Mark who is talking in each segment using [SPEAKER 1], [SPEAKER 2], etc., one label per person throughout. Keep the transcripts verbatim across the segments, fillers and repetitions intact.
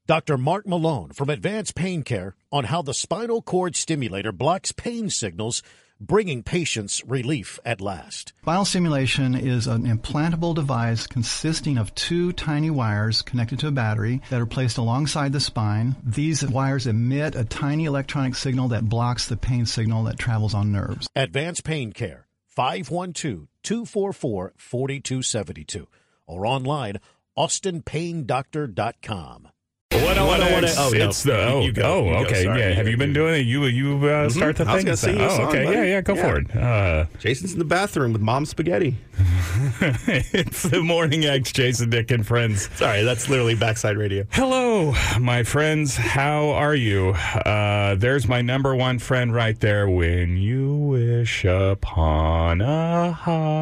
[SPEAKER 1] Doctor Mark Malone from Advanced Pain Care on how the spinal cord stimulator blocks pain signals, bringing patients relief at last.
[SPEAKER 2] Spinal stimulation is an implantable device consisting of two tiny wires connected to a battery that are placed alongside the spine. These wires emit a tiny electronic signal that blocks the pain signal that travels on nerves.
[SPEAKER 1] Advanced Pain Care, five one two, two four four, four two seven two, or online, austin pain doctor dot com.
[SPEAKER 3] What I want to
[SPEAKER 4] oh,
[SPEAKER 3] it's
[SPEAKER 4] no.
[SPEAKER 3] the oh,
[SPEAKER 4] you go,
[SPEAKER 3] oh
[SPEAKER 4] you
[SPEAKER 3] okay
[SPEAKER 4] go,
[SPEAKER 3] yeah.
[SPEAKER 4] You
[SPEAKER 3] Have
[SPEAKER 4] go,
[SPEAKER 3] you been
[SPEAKER 4] you
[SPEAKER 3] doing it? You you uh,
[SPEAKER 4] mm-hmm.
[SPEAKER 3] start the
[SPEAKER 4] I was
[SPEAKER 3] thing.
[SPEAKER 4] gonna sing you a
[SPEAKER 3] oh,
[SPEAKER 4] song,
[SPEAKER 3] okay,
[SPEAKER 4] buddy.
[SPEAKER 3] yeah, yeah. Go
[SPEAKER 4] yeah.
[SPEAKER 3] for it. Uh,
[SPEAKER 4] Jason's in the bathroom with Mom's spaghetti.
[SPEAKER 3] It's the Morning X, Jason, Dick, and friends.
[SPEAKER 4] Sorry, that's literally backside radio.
[SPEAKER 3] Hello, my friends. How are you? Uh, there's my number one friend right there. When you wish upon a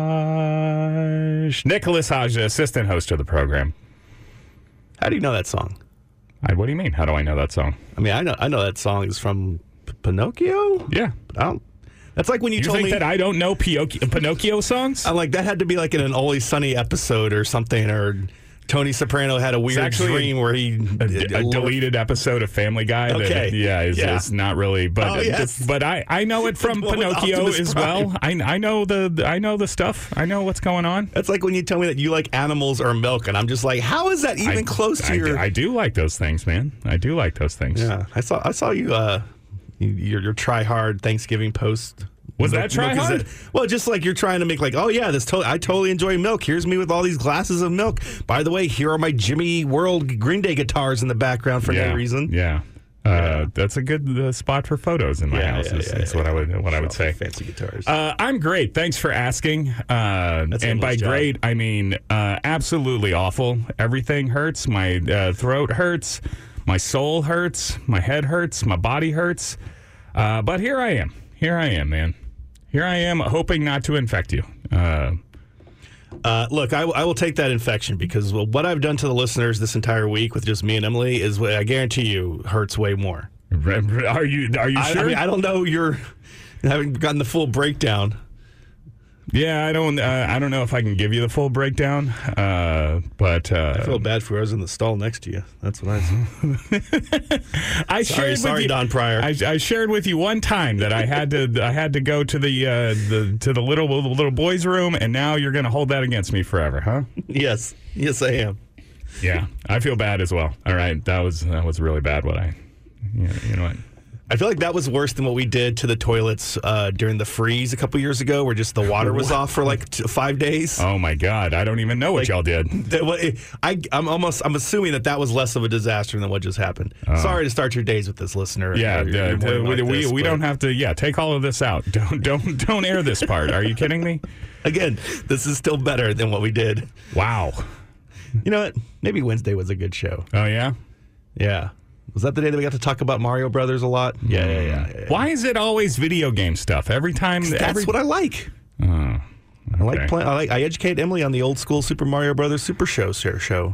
[SPEAKER 3] hush, Nicholas Hodge, assistant host of the program.
[SPEAKER 4] How do you know that song?
[SPEAKER 3] I, what do you mean? How do I know that song?
[SPEAKER 4] I mean, I know I know that song is from P- Pinocchio.
[SPEAKER 3] Yeah.
[SPEAKER 4] But I don't. That's like when you,
[SPEAKER 3] You
[SPEAKER 4] told
[SPEAKER 3] think
[SPEAKER 4] me
[SPEAKER 3] that I don't know Pinocchio, Pinocchio songs?
[SPEAKER 4] I'm like, that had to be like in an Always Sunny episode or something, or Tony Soprano had a weird
[SPEAKER 3] actually
[SPEAKER 4] dream where he
[SPEAKER 3] a, a deleted episode of Family Guy. That,
[SPEAKER 4] Okay.
[SPEAKER 3] yeah, is,
[SPEAKER 4] Yeah.
[SPEAKER 3] is not really, but
[SPEAKER 4] Oh, yes.
[SPEAKER 3] but I, I know it from
[SPEAKER 4] The one with
[SPEAKER 3] Pinocchio
[SPEAKER 4] Optimus
[SPEAKER 3] as
[SPEAKER 4] Prime.
[SPEAKER 3] well. I I know the I know the stuff. I know what's going on.
[SPEAKER 4] That's like when you tell me that you like animals or milk, and I'm just like, how is that even
[SPEAKER 3] I,
[SPEAKER 4] close to
[SPEAKER 3] I,
[SPEAKER 4] your?
[SPEAKER 3] I do like those things, man. I do like those things.
[SPEAKER 4] Yeah, I saw I saw you uh you- your your try hard Thanksgiving post.
[SPEAKER 3] Was
[SPEAKER 4] Milk-
[SPEAKER 3] that try
[SPEAKER 4] milk is
[SPEAKER 3] hard?
[SPEAKER 4] it- well, just like you're trying to make like, oh yeah, this to- I totally enjoy milk. Here's me with all these glasses of milk. By the way, here are my Jimmy World Green Day guitars in the background for
[SPEAKER 3] yeah,
[SPEAKER 4] no reason.
[SPEAKER 3] Yeah. Uh,
[SPEAKER 4] Yeah.
[SPEAKER 3] That's a good uh, spot for photos in my
[SPEAKER 4] Yeah,
[SPEAKER 3] house.
[SPEAKER 4] yeah,
[SPEAKER 3] is,
[SPEAKER 4] yeah,
[SPEAKER 3] is
[SPEAKER 4] yeah,
[SPEAKER 3] what
[SPEAKER 4] yeah.
[SPEAKER 3] I would what I would
[SPEAKER 4] Show
[SPEAKER 3] say.
[SPEAKER 4] off fancy guitars.
[SPEAKER 3] Uh, I'm great. Thanks for asking. Uh,
[SPEAKER 4] That's
[SPEAKER 3] and by
[SPEAKER 4] Emily's job.
[SPEAKER 3] great, I mean uh, absolutely awful. Everything hurts. My uh, throat hurts. My soul hurts. My head hurts. My body hurts. Uh, but here I am. Here I am, man. Here I am, hoping not to infect you. Uh,
[SPEAKER 4] Uh, look, I, I will take that infection because what I've done to the listeners this entire week with just me and Emily is, what I guarantee you, hurts way more.
[SPEAKER 3] are you are you
[SPEAKER 4] I,
[SPEAKER 3] sure?
[SPEAKER 4] I mean, I don't know. You're haven't gotten the full breakdown.
[SPEAKER 3] yeah, I don't. Uh, I don't know if I can give you the full breakdown. Uh, but uh,
[SPEAKER 4] I feel bad for whoever's in the stall next to you. That's what I.
[SPEAKER 3] I
[SPEAKER 4] Sorry,
[SPEAKER 3] shared
[SPEAKER 4] sorry,
[SPEAKER 3] with you,
[SPEAKER 4] Don Pryor.
[SPEAKER 3] I, I shared with you one time that I had to I had to go to the uh, the to the little the little boys' room, and now you're going to hold that against me forever, huh?
[SPEAKER 4] Yes, yes, I am.
[SPEAKER 3] Yeah, I feel bad as well. All right, that was that was really bad. What I, you know, you know what?
[SPEAKER 4] I feel like that was worse than what we did to the toilets uh, during the freeze a couple years ago, where just the water was off for like t- five days.
[SPEAKER 3] Oh my God, I don't even know what
[SPEAKER 4] Like,
[SPEAKER 3] y'all did.
[SPEAKER 4] That- what- I, I'm almost. I'm assuming that that was less of a disaster than what just happened. Sorry to start your days with this listener.
[SPEAKER 3] Yeah,
[SPEAKER 4] or your- your
[SPEAKER 3] uh,
[SPEAKER 4] morning
[SPEAKER 3] we,
[SPEAKER 4] like
[SPEAKER 3] we,
[SPEAKER 4] this,
[SPEAKER 3] we
[SPEAKER 4] but
[SPEAKER 3] don't have to. Yeah, take all of this out. Don't don't don't air this part. Are you kidding me?
[SPEAKER 4] Again, this is still better than what we did.
[SPEAKER 3] Wow.
[SPEAKER 4] You know what? Maybe Wednesday was a good show.
[SPEAKER 3] Oh yeah.
[SPEAKER 4] Yeah. Was that the day that we got to talk about Mario Brothers a lot? Yeah, yeah, yeah. yeah, yeah.
[SPEAKER 3] Why is it always video game stuff every time?
[SPEAKER 4] That's
[SPEAKER 3] every,
[SPEAKER 4] what I like.
[SPEAKER 3] Oh,
[SPEAKER 4] I like
[SPEAKER 3] okay.
[SPEAKER 4] playing. I like. I educate Emily on the old school Super Mario Brothers Super Show show. show.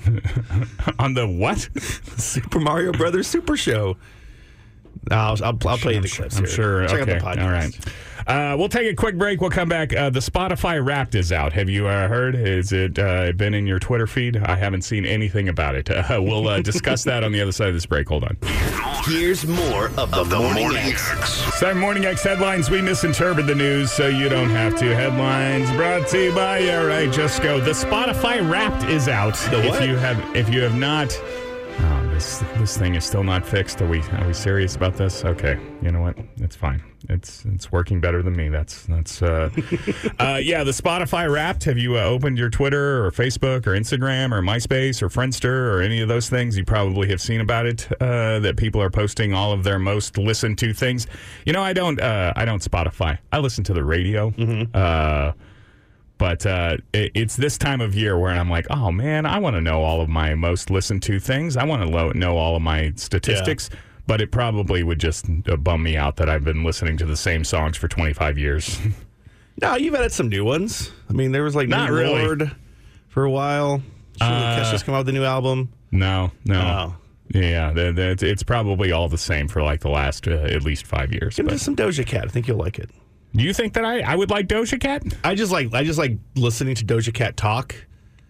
[SPEAKER 3] On the what?
[SPEAKER 4] Super Mario Brothers Super Show. No, I'll, I'll, I'll play you the clips.
[SPEAKER 3] I'm
[SPEAKER 4] here.
[SPEAKER 3] sure.
[SPEAKER 4] Check
[SPEAKER 3] okay.
[SPEAKER 4] out the podcast.
[SPEAKER 3] All right. Uh, we'll take a quick break. We'll come back. Uh, the Spotify Wrapped is out. Have you uh, heard? Has it uh, been in your Twitter feed? I haven't seen anything about it. Uh, we'll uh, discuss that on the other side of this break. Hold on.
[SPEAKER 5] Here's more of the,
[SPEAKER 6] Of the
[SPEAKER 5] Morning,
[SPEAKER 6] Morning
[SPEAKER 5] X.
[SPEAKER 6] X.
[SPEAKER 3] Seven Morning X headlines. We misinterpret the news so you don't have to. Headlines brought to you by All Right, Just Go. The Spotify Wrapped is out.
[SPEAKER 4] The
[SPEAKER 3] If
[SPEAKER 4] what?
[SPEAKER 3] you have, if you have not. Oh, this this thing is still not fixed. Are we are we serious about this? Okay, you know what? It's fine. It's it's working better than me. That's that's uh, uh yeah. The Spotify Wrapped. Have you uh, opened your Twitter or Facebook or Instagram or MySpace or Friendster or any of those things? You probably have seen about it. Uh, that people are posting all of their most listened to things. You know, I don't uh, I don't Spotify. I listen to the radio.
[SPEAKER 4] Mm-hmm.
[SPEAKER 3] Uh, But uh, it, it's this time of year where I'm like, oh, man, I want to know all of my most listened to things. I want to lo- know all of my statistics. Yeah. But it probably would just uh, bum me out that I've been listening to the same songs for twenty-five years.
[SPEAKER 4] No, you've added some new ones. I mean, there was like
[SPEAKER 3] Not
[SPEAKER 4] New
[SPEAKER 3] really.
[SPEAKER 4] Lord for a while. Sure,
[SPEAKER 3] Uh,
[SPEAKER 4] Kesha's come out with a new album.
[SPEAKER 3] No, no.
[SPEAKER 4] Oh.
[SPEAKER 3] Yeah, the, the, it's, it's probably all the same for like the last uh, at least five years.
[SPEAKER 4] Give
[SPEAKER 3] But
[SPEAKER 4] me some Doja Cat. I think you'll like it.
[SPEAKER 3] do you think that I, I would like Doja Cat?
[SPEAKER 4] I just like I just like listening to Doja Cat talk,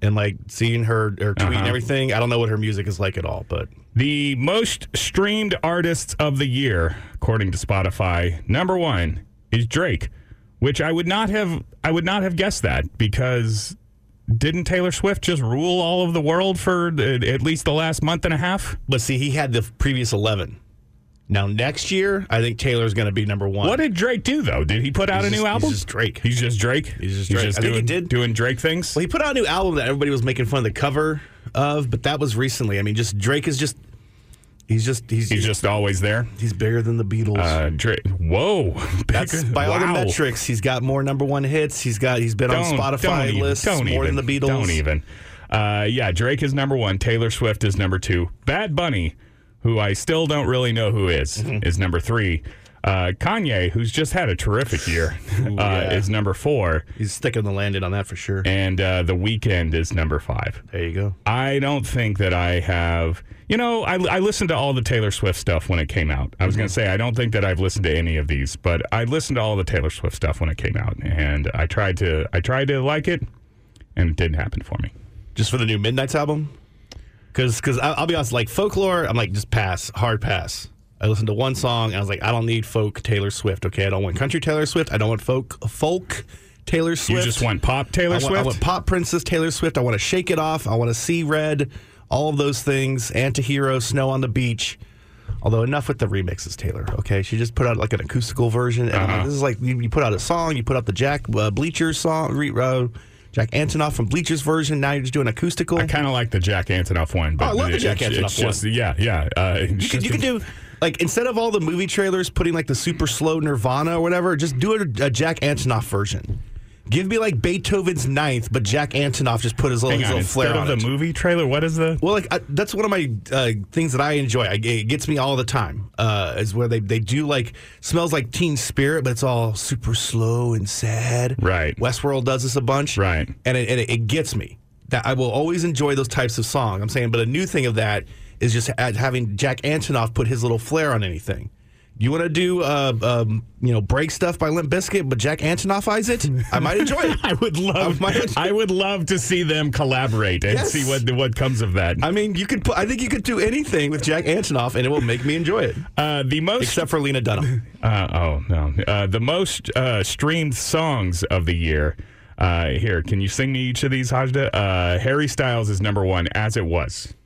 [SPEAKER 4] and like seeing her her tweet
[SPEAKER 3] Uh-huh.
[SPEAKER 4] and everything. I don't know what her music is like at all, but
[SPEAKER 3] The most streamed artists of the year, according to Spotify, number one is Drake, which I would not have I would not have guessed that, because didn't Taylor Swift just rule all of the world for the, at least the last month and a half?
[SPEAKER 4] but see, he had the previous eleven. Now next year, I think Taylor's going to be number one.
[SPEAKER 3] What did Drake do though? Did he put out
[SPEAKER 4] He's
[SPEAKER 3] a new
[SPEAKER 4] just-
[SPEAKER 3] album?
[SPEAKER 4] He's just Drake.
[SPEAKER 3] He's just Drake.
[SPEAKER 4] He's just Drake. I think
[SPEAKER 3] doing,
[SPEAKER 4] he did-
[SPEAKER 3] doing Drake things.
[SPEAKER 4] Well, he put out a new album that everybody was making fun of the cover of, but that was recently. I mean, just Drake is just he's just he's
[SPEAKER 3] He's just always there.
[SPEAKER 4] he's bigger than the Beatles.
[SPEAKER 3] Uh, Drake. Whoa,
[SPEAKER 4] That's by all the
[SPEAKER 3] Wow.
[SPEAKER 4] metrics. He's got more number one hits. He's got he's been on
[SPEAKER 3] Don't-
[SPEAKER 4] Spotify
[SPEAKER 3] don't even-
[SPEAKER 4] lists
[SPEAKER 3] don't
[SPEAKER 4] more
[SPEAKER 3] even,
[SPEAKER 4] than the Beatles.
[SPEAKER 3] Don't even. Uh, yeah, Drake is number one. Taylor Swift is number two. Bad Bunny, who I still don't really know who is,
[SPEAKER 4] Mm-hmm.
[SPEAKER 3] is number three. Uh, Kanye, who's just had a terrific year, uh,
[SPEAKER 4] yeah.
[SPEAKER 3] is number four.
[SPEAKER 4] He's sticking the landing on that for sure.
[SPEAKER 3] And uh, The Weeknd is number five.
[SPEAKER 4] There you go.
[SPEAKER 3] I don't think that I have. You know, I, I listened to all the Taylor Swift stuff when it came out. I was going to say, I don't think that I've listened to any of these, but I listened to all the Taylor Swift stuff when it came out, and I tried to, I tried to like it, and it didn't happen for me.
[SPEAKER 4] Just for the new Midnight's album? Because because I'll be honest, like Folklore, I'm like, just pass, hard pass. I listened to one song, and I was like, I don't need folk Taylor Swift, okay? I don't want country Taylor Swift. I don't want folk folk Taylor Swift.
[SPEAKER 3] You just want pop Taylor
[SPEAKER 4] I want,
[SPEAKER 3] Swift?
[SPEAKER 4] I want pop princess Taylor Swift. I want to shake it off. I want to see red, all of those things. Antihero, Snow on the Beach. Although enough with the remixes, Taylor, okay? She just put out like an acoustical version. And
[SPEAKER 3] Uh-huh.
[SPEAKER 4] this is like, you, you put out a song, you put out the Jack uh, Bleachers song, re, uh, Jack Antonoff from Bleachers version. Now you're just doing acoustical.
[SPEAKER 3] I kind of like the Jack Antonoff one. But
[SPEAKER 4] Oh, I love the
[SPEAKER 3] it-
[SPEAKER 4] Jack
[SPEAKER 3] it's,
[SPEAKER 4] Antonoff
[SPEAKER 3] it's just,
[SPEAKER 4] one.
[SPEAKER 3] Yeah, yeah. Uh, it's
[SPEAKER 4] You could,
[SPEAKER 3] just
[SPEAKER 4] you could do, like, instead of all the movie trailers putting, like, the super slow Nirvana or whatever, just do a, a Jack Antonoff version. Give me, like, Beethoven's Ninth, but Jack Antonoff just put his little,
[SPEAKER 3] Hang
[SPEAKER 4] his
[SPEAKER 3] on,
[SPEAKER 4] little flair
[SPEAKER 3] instead
[SPEAKER 4] on
[SPEAKER 3] of
[SPEAKER 4] it.
[SPEAKER 3] the movie trailer, what is the...
[SPEAKER 4] Well, like, I, that's one of my uh, things that I enjoy. I, it gets me all the time, uh, is where they, they do, like, smells like Teen Spirit, but it's all super slow and sad.
[SPEAKER 3] Right.
[SPEAKER 4] Westworld does this a bunch.
[SPEAKER 3] Right.
[SPEAKER 4] And it, and it, it gets me. That I will always enjoy those types of songs. I'm saying, but a new thing of that is just having Jack Antonoff put his little flair on anything. You want to do, uh, um, you know, Break Stuff by Limp Bizkit, but Jack Antonoffies it? I might enjoy it.
[SPEAKER 3] I would love,
[SPEAKER 4] I might-
[SPEAKER 3] I would love to see them collaborate and
[SPEAKER 4] Yes.
[SPEAKER 3] see what what comes of that.
[SPEAKER 4] I mean, you could. Put, I think you could do anything with Jack Antonoff, and it will make me enjoy it.
[SPEAKER 3] Uh, the most,
[SPEAKER 4] Except for Lena Dunham.
[SPEAKER 3] uh, oh no, uh, the most uh, streamed songs of the year. Uh, here, can you sing me each of these, Hajda? Uh, Harry Styles is number one, As It Was.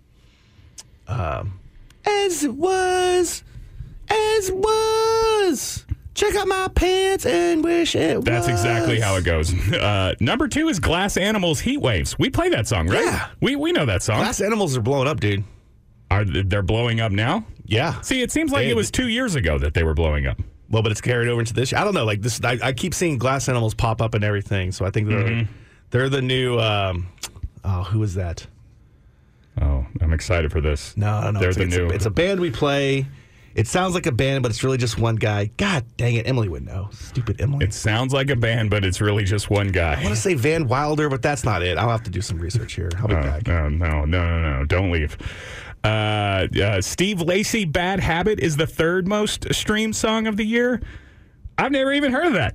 [SPEAKER 4] As it was, as it was. Check out my pants and wish it
[SPEAKER 3] That's
[SPEAKER 4] was.
[SPEAKER 3] exactly how it goes. Uh, number two is Glass Animals, Heat Waves. We play that song, right?
[SPEAKER 4] Yeah.
[SPEAKER 3] We we know that song.
[SPEAKER 4] Glass animals are blowing up, dude.
[SPEAKER 3] Are they- they're blowing up now?
[SPEAKER 4] Yeah.
[SPEAKER 3] See, it seems like
[SPEAKER 4] They-
[SPEAKER 3] it was two years ago that they were blowing up.
[SPEAKER 4] Well, but it's carried over into this. I don't know. Like this, I, I keep seeing glass animals pop up and everything. So I think they're
[SPEAKER 3] Mm-hmm.
[SPEAKER 4] they're the new. Um, oh, who is that?
[SPEAKER 3] Oh, I'm excited for this.
[SPEAKER 4] No, no, no.
[SPEAKER 3] They're
[SPEAKER 4] It's,
[SPEAKER 3] the
[SPEAKER 4] it's,
[SPEAKER 3] new.
[SPEAKER 4] a, it's a band we play. It sounds like a band, but it's really just one guy. God dang it, Emily would know. Stupid Emily.
[SPEAKER 3] It sounds like a band, but it's really just one guy.
[SPEAKER 4] I want to say Van Wilder, but that's not it. I'll have to do some research here. I'll be
[SPEAKER 3] Oh,
[SPEAKER 4] back.
[SPEAKER 3] no, no, no, no, no. Don't leave. Uh, uh, Steve Lacy, Bad Habit is the third most streamed song of the year. I've never even heard of that.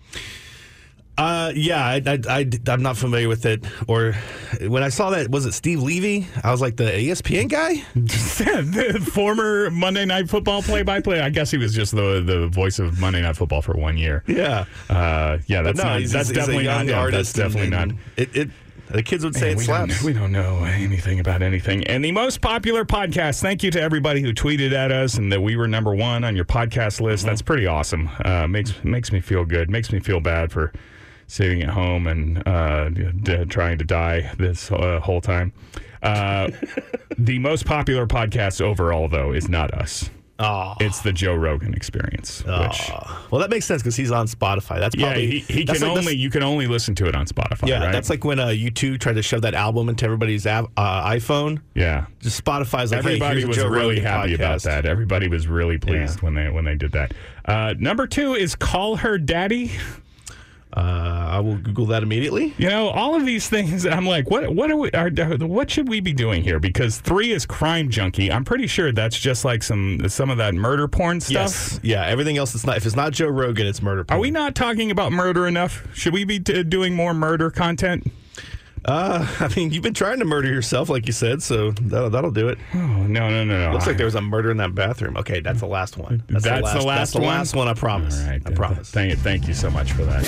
[SPEAKER 4] Uh, yeah, I, I, I, I'm not familiar with it. Or when I saw that, was it Steve Levy? I was like, the E S P N guy?
[SPEAKER 3] The former Monday Night Football play-by-play. I guess he was just the the voice of Monday Night Football for one year.
[SPEAKER 4] Yeah.
[SPEAKER 3] Uh, yeah, that's
[SPEAKER 4] no,
[SPEAKER 3] not.
[SPEAKER 4] he's,
[SPEAKER 3] that's
[SPEAKER 4] he's
[SPEAKER 3] definitely
[SPEAKER 4] a young
[SPEAKER 3] not. Yeah,
[SPEAKER 4] artist.
[SPEAKER 3] that's definitely
[SPEAKER 4] and,
[SPEAKER 3] not.
[SPEAKER 4] It, it, the kids would say
[SPEAKER 3] Man,
[SPEAKER 4] it
[SPEAKER 3] we
[SPEAKER 4] slaps.
[SPEAKER 3] Don't, we don't know anything about anything. And the most popular podcast, thank you to everybody who tweeted at us and that we were number one on your podcast list.
[SPEAKER 4] Mm-hmm.
[SPEAKER 3] That's pretty awesome. Uh, makes makes me feel good. Makes me feel bad for sitting at home and uh, d- trying to die this uh, whole time. Uh, the most popular podcast overall, though, is not us.
[SPEAKER 4] Oh.
[SPEAKER 3] It's the Joe Rogan Experience. Which,
[SPEAKER 4] Well, that makes sense because he's on Spotify. That's
[SPEAKER 3] yeah,
[SPEAKER 4] probably
[SPEAKER 3] he, he
[SPEAKER 4] that's
[SPEAKER 3] can
[SPEAKER 4] like
[SPEAKER 3] only
[SPEAKER 4] this-
[SPEAKER 3] you can only listen to it on Spotify.
[SPEAKER 4] yeah,
[SPEAKER 3] right?
[SPEAKER 4] that's like when uh, U two tried to shove that album into everybody's app, uh, iPhone.
[SPEAKER 3] yeah.
[SPEAKER 4] Just Spotify's like,
[SPEAKER 3] Everybody
[SPEAKER 4] hey, here's
[SPEAKER 3] was
[SPEAKER 4] a Joe
[SPEAKER 3] really
[SPEAKER 4] Rogan
[SPEAKER 3] happy about
[SPEAKER 4] podcast.
[SPEAKER 3] that. Everybody was really pleased
[SPEAKER 4] Yeah.
[SPEAKER 3] when they when they did that. Uh, number two is Call Her Daddy.
[SPEAKER 4] Uh, I will Google that immediately.
[SPEAKER 3] You know, all of these things. I'm like, what? What are we? Are, what should we be doing here? Because three is Crime Junkie. I'm pretty sure that's just like some some of that murder porn stuff.
[SPEAKER 4] Yes. Yeah, everything else is not. If it's not Joe Rogan, it's murder porn.
[SPEAKER 3] Are we not talking about murder enough? Should we be t- doing more murder content?
[SPEAKER 4] Uh, I mean, you've been trying to murder yourself, like you said, so that'll, that'll do it.
[SPEAKER 3] Oh, no, no, no, no.
[SPEAKER 4] Looks like there was a murder in that bathroom. Okay, that's the last one.
[SPEAKER 3] That's, that's the last, the last
[SPEAKER 4] that's
[SPEAKER 3] one?
[SPEAKER 4] the last one, I promise.
[SPEAKER 3] All right.
[SPEAKER 4] I promise.
[SPEAKER 3] Thank, thank you so much for that.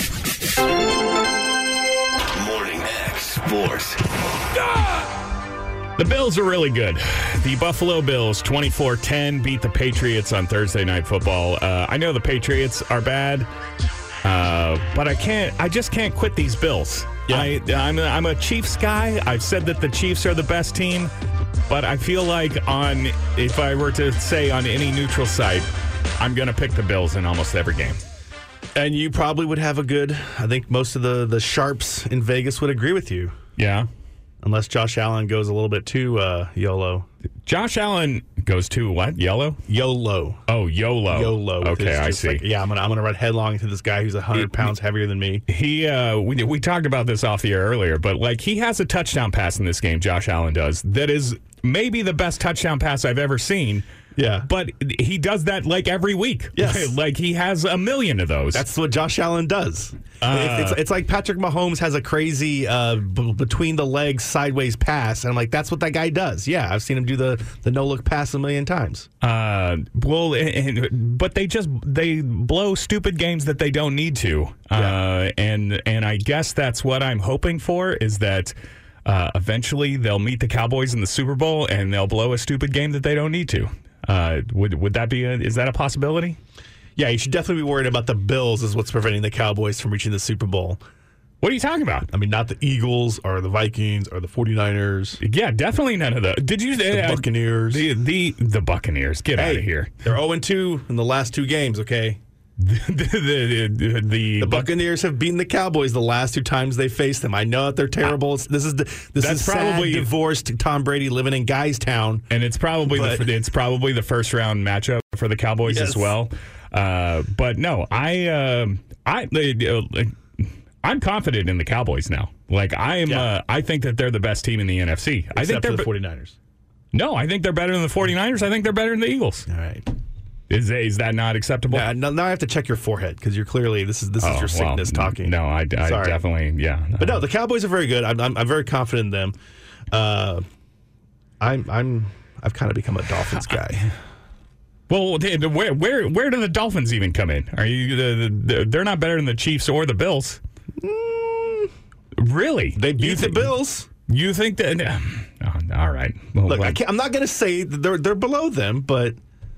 [SPEAKER 5] Morning X Sports.
[SPEAKER 3] The Bills are really good. The Buffalo Bills, twenty-four ten, beat the Patriots on Thursday Night Football. Uh, I know the Patriots are bad, uh, but I can't. I just can't quit these Bills. Yeah. I, I'm, a, I'm a Chiefs guy. I've said that the Chiefs are the best team, but I feel like on if I were to say on any neutral site, I'm going to pick the Bills in almost every game.
[SPEAKER 4] And you probably would have a good, I think most of the, the sharps in Vegas would agree with you.
[SPEAKER 3] Yeah.
[SPEAKER 4] Unless Josh Allen goes a little bit too uh, YOLO.
[SPEAKER 3] Josh Allen goes to what? Yellow?
[SPEAKER 4] YOLO.
[SPEAKER 3] Oh, YOLO.
[SPEAKER 4] YOLO.
[SPEAKER 3] Okay, I see.
[SPEAKER 4] Like, yeah, I'm gonna I'm gonna run headlong into this guy who's a hundred pounds heavier than me.
[SPEAKER 3] He uh, we we talked about this off the air earlier, but like he has a touchdown pass in this game. Josh Allen does that is maybe the best touchdown pass I've ever seen.
[SPEAKER 4] Yeah,
[SPEAKER 3] but he does that like every week.
[SPEAKER 4] Yes,
[SPEAKER 3] like he has a million of those.
[SPEAKER 4] That's what Josh Allen does. Uh, it's, it's, it's like Patrick Mahomes has a crazy uh, b- between the legs sideways pass, and I'm like, that's what that guy does. Yeah, I've seen him do the, the no look pass a million times.
[SPEAKER 3] Uh, well, and, but they just they blow stupid games that they don't need to. Yeah. Uh, and and I guess that's what I'm hoping for is that. Uh, eventually, they'll meet the Cowboys in the Super Bowl, and they'll blow a stupid game that they don't need to. Uh, would would that be a, is that a possibility?
[SPEAKER 4] Yeah, you should definitely be worried about the Bills is what's preventing the Cowboys from reaching the Super Bowl.
[SPEAKER 3] What are you talking about?
[SPEAKER 4] I mean, not the Eagles or the Vikings or the forty-niners.
[SPEAKER 3] Yeah, definitely none of those. Did you
[SPEAKER 4] the
[SPEAKER 3] uh,
[SPEAKER 4] Buccaneers?
[SPEAKER 3] The the the Buccaneers. Get
[SPEAKER 4] hey,
[SPEAKER 3] out of here.
[SPEAKER 4] They're oh and two in the last two games, okay?
[SPEAKER 3] the, the, the, the,
[SPEAKER 4] the Buccaneers have beaten the Cowboys the last two times they faced them. I know that they're terrible. It's, this is the, this
[SPEAKER 3] That's
[SPEAKER 4] is
[SPEAKER 3] probably
[SPEAKER 4] sad, divorced Tom Brady living in Guy's Town,
[SPEAKER 3] and it's probably but, the, it's probably the first round matchup for the Cowboys
[SPEAKER 4] yes.
[SPEAKER 3] as well. Uh, but no, I uh, I uh, I'm confident in the Cowboys now. Like I am, yeah. uh, I think that they're the best team in the N F C.
[SPEAKER 4] Except
[SPEAKER 3] I think they're
[SPEAKER 4] for the forty-niners.
[SPEAKER 3] No, I think they're better than the forty-niners. I think they're better than the Eagles.
[SPEAKER 4] All right.
[SPEAKER 3] Is is that not acceptable?
[SPEAKER 4] Yeah, now, now I have to check your forehead because you're clearly this is this
[SPEAKER 3] oh,
[SPEAKER 4] is your sickness
[SPEAKER 3] well,
[SPEAKER 4] talking.
[SPEAKER 3] No, I, I definitely yeah.
[SPEAKER 4] But no, the Cowboys are very good. I'm I'm, I'm very confident in them. Uh, I'm I'm I've kind of become a Dolphins guy.
[SPEAKER 3] Well, where where where do the Dolphins even come in? Are you the, the, they're not better than the Chiefs or the Bills?
[SPEAKER 4] Mm,
[SPEAKER 3] really?
[SPEAKER 4] They beat
[SPEAKER 3] th-
[SPEAKER 4] the Bills.
[SPEAKER 3] You think that? Oh, all right. Well,
[SPEAKER 4] Look,
[SPEAKER 3] like,
[SPEAKER 4] I can't, I'm not going to say that they're they're below them, but.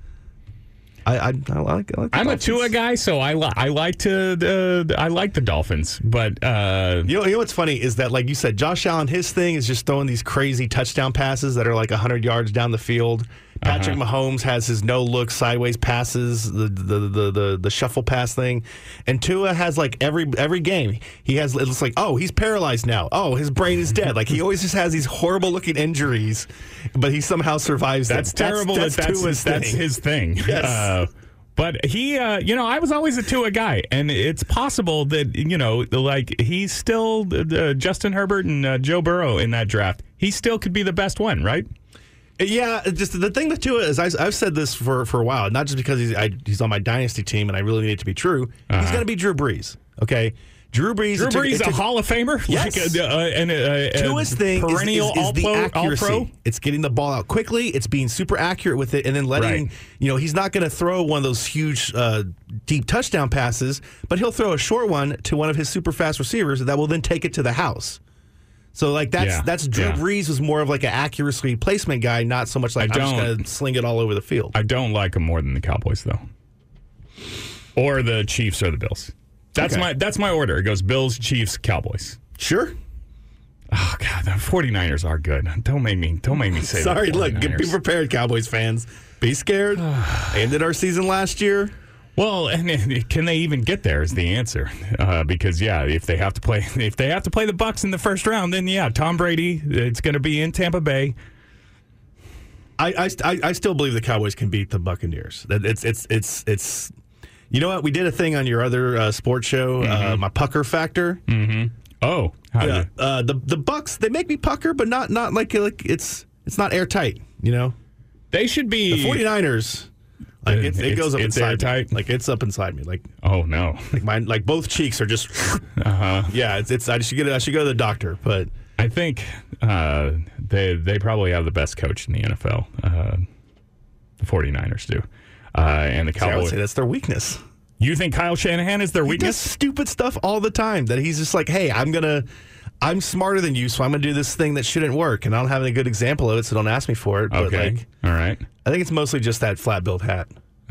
[SPEAKER 4] I, I, I like. I like
[SPEAKER 3] I'm
[SPEAKER 4] Dolphins.
[SPEAKER 3] a Tua guy, so I li- I like to uh, I like the Dolphins, but uh,
[SPEAKER 4] you know, you know what's funny is that, like you said, Josh Allen, his thing is just throwing these crazy touchdown passes that are like one hundred yards down the field. Patrick uh-huh. Mahomes has his no look sideways passes, the the, the the the shuffle pass thing, and Tua has like every every game he has. It's like, oh, he's paralyzed now. Oh, his brain is dead. Like he always just has these horrible looking injuries, but he somehow survives.
[SPEAKER 3] That's
[SPEAKER 4] them.
[SPEAKER 3] terrible.
[SPEAKER 4] That's,
[SPEAKER 3] that
[SPEAKER 4] that's,
[SPEAKER 3] that's, his, that's his thing.
[SPEAKER 4] Yes.
[SPEAKER 3] Uh, But he, uh, you know, I was always a Tua guy, and it's possible that, you know, like he's still uh, Justin Herbert and uh, Joe Burrow in that draft. He still could be the best one, right?
[SPEAKER 4] Yeah, just the thing that Tua is, I, I've said this for, for a while, not just because he's I, he's on my dynasty team and I really need it to be true. Uh-huh. He's going to be Drew Brees, okay? Drew Brees,
[SPEAKER 3] Drew Brees,
[SPEAKER 4] took,
[SPEAKER 3] a
[SPEAKER 4] took,
[SPEAKER 3] Hall of Famer,
[SPEAKER 4] yes.
[SPEAKER 3] like a, uh, and a, a,
[SPEAKER 4] Tua's thing
[SPEAKER 3] perennial
[SPEAKER 4] is, is, is
[SPEAKER 3] all
[SPEAKER 4] the
[SPEAKER 3] pro,
[SPEAKER 4] accuracy.
[SPEAKER 3] All pro.
[SPEAKER 4] It's getting the ball out quickly. It's being super accurate with it, and then letting
[SPEAKER 3] right.
[SPEAKER 4] you know he's not going to throw one of those huge uh, deep touchdown passes, but he'll throw a short one to one of his super fast receivers that will then take it to the house. So like that's
[SPEAKER 3] yeah.
[SPEAKER 4] that's Drew
[SPEAKER 3] yeah.
[SPEAKER 4] Brees was more of like an accuracy placement guy, not so much like I'm just going to sling it all over the field.
[SPEAKER 3] I don't like him more than the Cowboys though, or the Chiefs or the Bills. That's okay. my that's my order. It goes Bills, Chiefs, Cowboys.
[SPEAKER 4] Sure.
[SPEAKER 3] Oh God, the forty-niners are good. Don't make me don't make me say
[SPEAKER 4] Sorry,
[SPEAKER 3] that.
[SPEAKER 4] look, get, be prepared, Cowboys fans. Be scared. They ended our season last year.
[SPEAKER 3] Well, and can they even get there is the answer. Uh, because yeah, if they have to play if they have to play the Bucs in the first round, then yeah, Tom Brady, it's going to be in Tampa Bay.
[SPEAKER 4] I, I, I still believe the Cowboys can beat the Buccaneers. It's it's it's it's. You know what? We did a thing on your other uh, sports show, mm-hmm. uh, my pucker factor.
[SPEAKER 3] Mm-hmm. Oh, how
[SPEAKER 4] yeah. Uh, the the Bucks, they make me pucker, but not not like like it's it's not airtight. You know,
[SPEAKER 3] they should be
[SPEAKER 4] the forty-niners. Like it, it goes up
[SPEAKER 3] it's
[SPEAKER 4] inside
[SPEAKER 3] airtight.
[SPEAKER 4] me. Like it's up inside me. Like
[SPEAKER 3] oh no,
[SPEAKER 4] like my like both cheeks are just.
[SPEAKER 3] Uh huh.
[SPEAKER 4] Yeah, it's it's. I should get I should go to the doctor, but.
[SPEAKER 3] I think uh, they they probably have the best coach in the N F L. Uh, the 49ers do. Uh, and the
[SPEAKER 4] See, I would
[SPEAKER 3] Cowboys.
[SPEAKER 4] say that's their weakness.
[SPEAKER 3] You think Kyle Shanahan is their
[SPEAKER 4] He does
[SPEAKER 3] weakness?
[SPEAKER 4] stupid stuff all the time that he's just like, hey, I'm going to, I'm smarter than you, so I'm going to do this thing that shouldn't work. And I don't have any good example of it, so don't ask me for it. But
[SPEAKER 3] Okay.
[SPEAKER 4] like,
[SPEAKER 3] All right.
[SPEAKER 4] I think it's mostly just that flat-billed hat.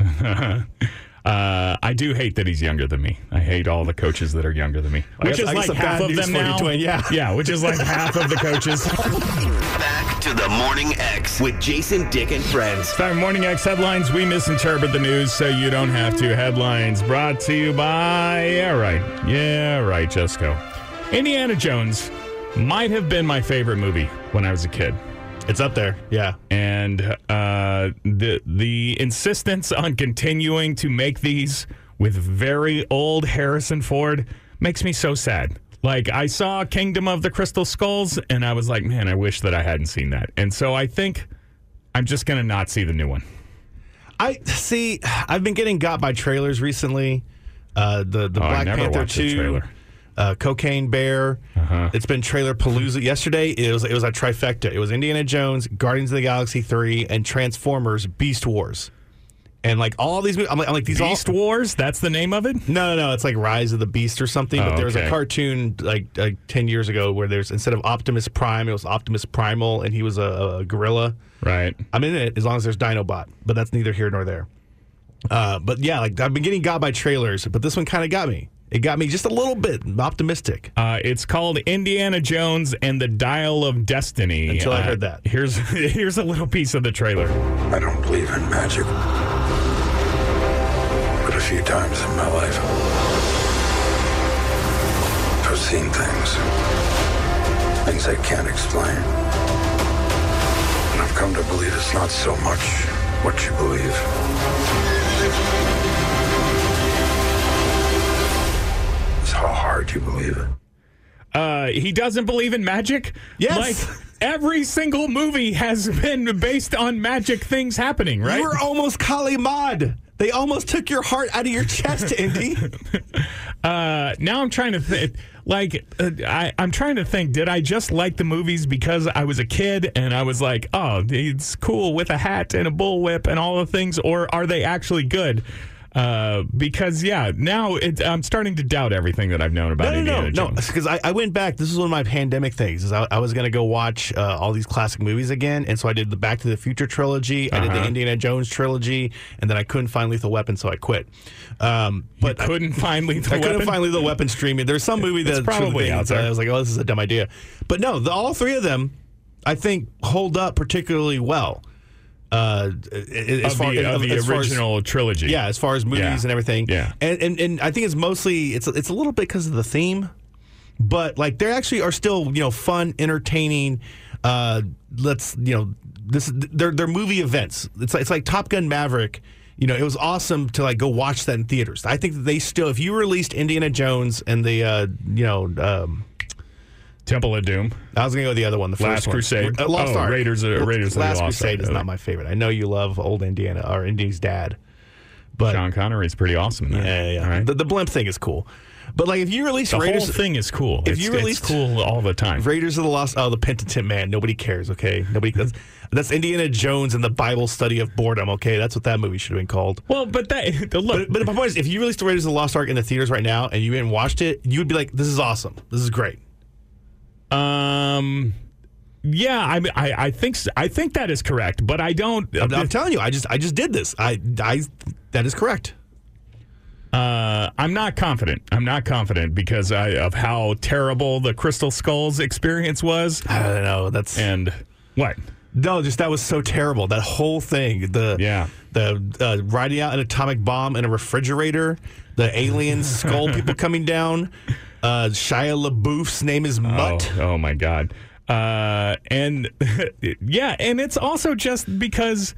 [SPEAKER 3] Uh, I do hate that he's younger than me. I hate all the coaches that are younger than me.
[SPEAKER 4] I
[SPEAKER 3] Which
[SPEAKER 4] guess-
[SPEAKER 3] is
[SPEAKER 4] I guess
[SPEAKER 3] like
[SPEAKER 4] a
[SPEAKER 3] half
[SPEAKER 4] bad
[SPEAKER 3] of
[SPEAKER 4] news
[SPEAKER 3] them
[SPEAKER 4] for you,
[SPEAKER 3] now.
[SPEAKER 4] Dwayne, yeah.
[SPEAKER 3] Yeah, which is like half of the coaches.
[SPEAKER 5] Back to the Morning X with Jason, Dick, and friends.
[SPEAKER 3] Time Morning X headlines. We misinterpret the news so you don't have to. Headlines brought to you by, yeah, right. Yeah, right, just go. Indiana Jones might have been my favorite movie when I was a kid.
[SPEAKER 4] It's up there, yeah.
[SPEAKER 3] And uh, the the insistence on continuing to make these with very old Harrison Ford makes me so sad. Like, I saw Kingdom of the Crystal Skulls, and I was like, man, I wish that I hadn't seen that. And so I think I'm just going to not see the new one.
[SPEAKER 4] I see. I've been getting got by trailers recently. Uh, the the
[SPEAKER 3] Oh, I
[SPEAKER 4] Black
[SPEAKER 3] never
[SPEAKER 4] Panther
[SPEAKER 3] watched the
[SPEAKER 4] two,
[SPEAKER 3] trailer.
[SPEAKER 4] uh, Cocaine Bear.
[SPEAKER 3] Uh-huh.
[SPEAKER 4] It's been trailer palooza. Yesterday it was it was a trifecta. It was Indiana Jones, Guardians of the Galaxy three, and Transformers: Beast Wars. And like all these, movies, I'm like, I'm like these
[SPEAKER 3] Beast
[SPEAKER 4] all.
[SPEAKER 3] Wars? That's the name of it?
[SPEAKER 4] No, no, no. It's like Rise of the Beast or something.
[SPEAKER 3] Oh,
[SPEAKER 4] but there was
[SPEAKER 3] okay.
[SPEAKER 4] a cartoon like, like ten years ago where there's instead of Optimus Prime, it was Optimus Primal, and he was a, a gorilla.
[SPEAKER 3] Right.
[SPEAKER 4] I'm in it as long as there's Dinobot, but that's neither here nor there. Uh, but yeah, like I've been getting got by trailers, but this one kind of got me. It got me just a little bit optimistic.
[SPEAKER 3] Uh, it's called Indiana Jones and the Dial of Destiny.
[SPEAKER 4] Until I
[SPEAKER 3] Uh,
[SPEAKER 4] heard that.
[SPEAKER 3] Here's here's a little piece of the trailer.
[SPEAKER 6] I don't believe in magic. But a few times in my life, I've seen things. Things I can't explain. And I've come to believe it's not so much what you believe. It's how hard you believe it.
[SPEAKER 3] Uh, he doesn't believe in magic?
[SPEAKER 4] Yes.
[SPEAKER 3] Like, every single movie has been based on magic things happening, right?
[SPEAKER 4] You were almost Kali Mad. They almost took your heart out of your chest, Indy.
[SPEAKER 3] Uh, now I'm trying to think. Like, uh, I, I'm trying to think. Did I just like the movies because I was a kid and I was like, "Oh, it's cool with a hat and a bullwhip and all the things," or are they actually good? Uh, because yeah, now it, I'm starting to doubt everything that I've known about
[SPEAKER 4] No, no,
[SPEAKER 3] Indiana
[SPEAKER 4] no, no.
[SPEAKER 3] Jones.
[SPEAKER 4] Because I, I went back. This is one of my pandemic things. Is I, I was going to go watch uh, all these classic movies again, and so I did the Back to the Future trilogy. I did the
[SPEAKER 3] Uh-huh.
[SPEAKER 4] Indiana Jones trilogy, and then I couldn't find Lethal Weapon, so I quit. Um, but
[SPEAKER 3] You couldn't find Lethal
[SPEAKER 4] I couldn't
[SPEAKER 3] Weapon?
[SPEAKER 4] find Lethal Weapon streaming. There's some movie that's
[SPEAKER 3] probably out there.
[SPEAKER 4] I was like, oh, this is a dumb idea. But no, the, all three of them, I think, hold up particularly well. Uh, as
[SPEAKER 3] Of
[SPEAKER 4] far
[SPEAKER 3] the, of the
[SPEAKER 4] as far as-
[SPEAKER 3] original trilogy.
[SPEAKER 4] yeah, as far as movies
[SPEAKER 3] Yeah.
[SPEAKER 4] and everything.
[SPEAKER 3] Yeah.
[SPEAKER 4] And, and and I think it's mostly it's it's a little bit because of the theme, but like they actually are still, you know, fun, entertaining. Uh, let's you know this they're they're movie events. It's like, it's like Top Gun Maverick. You know, it was awesome to like go watch that in theaters. I think that they still, if you released Indiana Jones and the uh, you know. Um,
[SPEAKER 3] Temple of Doom.
[SPEAKER 4] I was gonna go with the other one, the
[SPEAKER 3] Last
[SPEAKER 4] first one.
[SPEAKER 3] Crusade.
[SPEAKER 4] Uh, Lost
[SPEAKER 3] Oh,
[SPEAKER 4] Ark.
[SPEAKER 3] Raiders of- Raiders of the
[SPEAKER 4] Last
[SPEAKER 3] Lost
[SPEAKER 4] Crusade
[SPEAKER 3] Ark.
[SPEAKER 4] is not my favorite. I know you love old Indiana or Indy's dad, but
[SPEAKER 3] Sean Connery is pretty awesome in that.
[SPEAKER 4] yeah, yeah, yeah.
[SPEAKER 3] All right?
[SPEAKER 4] The, the blimp thing is cool. But like if you release
[SPEAKER 3] The
[SPEAKER 4] Raiders,
[SPEAKER 3] whole thing is cool.
[SPEAKER 4] If
[SPEAKER 3] It's,
[SPEAKER 4] you
[SPEAKER 3] it's
[SPEAKER 4] released-
[SPEAKER 3] cool all the time.
[SPEAKER 4] Raiders of the Lost, oh, the Penitent Man, nobody cares. Okay, nobody. That's, that's Indiana Jones and the Bible study of boredom. Okay, that's what that movie should have been called.
[SPEAKER 3] Well, but that look,
[SPEAKER 4] But, but my point is, if you released the Raiders of the Lost Ark in the theaters right now and you hadn't watched it, you would be like, "This is awesome. This is great."
[SPEAKER 3] um, yeah, I, I, I think, s- I think that is correct, but I don't.
[SPEAKER 4] I'm, I'm telling you, I just, I just did this. I, I, that is correct.
[SPEAKER 3] Uh, I'm not confident. I'm not confident because I, of how terrible the Crystal Skulls experience was.
[SPEAKER 4] I don't know. That's
[SPEAKER 3] And what?
[SPEAKER 4] no, just that was so terrible. That whole thing. The
[SPEAKER 3] Yeah.
[SPEAKER 4] the uh, riding out an atomic bomb in a refrigerator. The alien skull people coming down. Uh, Shia LaBeouf's name is Mutt.
[SPEAKER 3] Oh, oh my God. Uh, and yeah, and it's also just because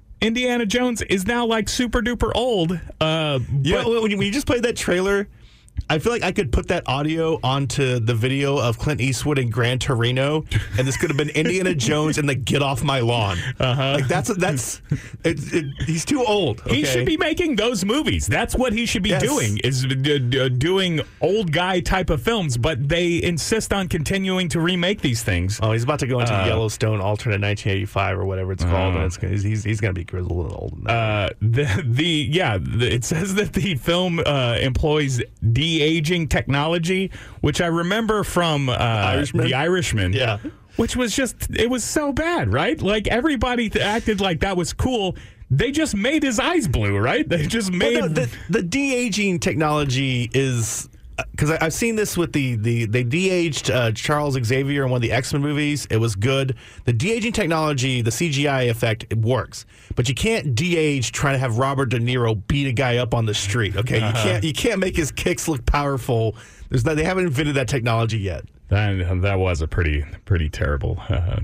[SPEAKER 3] Indiana Jones is now like super duper old. Uh,
[SPEAKER 4] You
[SPEAKER 3] but
[SPEAKER 4] know, when you, when you just played that trailer, I feel like I could put that audio onto the video of Clint Eastwood in Gran Torino, and this could have been Indiana Jones and the Get Off My Lawn. Uh-huh. Like that's that's it, it, he's too old. Okay?
[SPEAKER 3] He should be making those movies. That's what he should be
[SPEAKER 4] Yes.
[SPEAKER 3] doing, is d- d- doing old guy type of films, but they insist on continuing to remake these things.
[SPEAKER 4] Oh, he's about to go into
[SPEAKER 3] Uh,
[SPEAKER 4] Yellowstone alternate nineteen eighty-five or whatever it's called,
[SPEAKER 3] Uh,
[SPEAKER 4] and it's, he's he's going to be grizzled a little old.
[SPEAKER 3] Uh, the the yeah, the, it says that the film uh, employs de-aging technology, which I remember from uh,
[SPEAKER 4] Irishman?
[SPEAKER 3] The Irishman.
[SPEAKER 4] Yeah.
[SPEAKER 3] Which was just, it was so bad, right? Like, everybody th- acted like that was cool. They just made his eyes blue, right? They just made...
[SPEAKER 4] Well, no, the, the de-aging technology is... Because I've seen this with the... the they de-aged uh, Charles Xavier in one of the X-Men movies. It was good. The de-aging technology, the C G I effect, it works. But you can't de-age trying to have Robert De Niro beat a guy up on the street, okay? Uh-huh. You can't you can't make his kicks look powerful. There's not, they haven't invented that technology yet.
[SPEAKER 3] That, that was a pretty pretty terrible... Uh,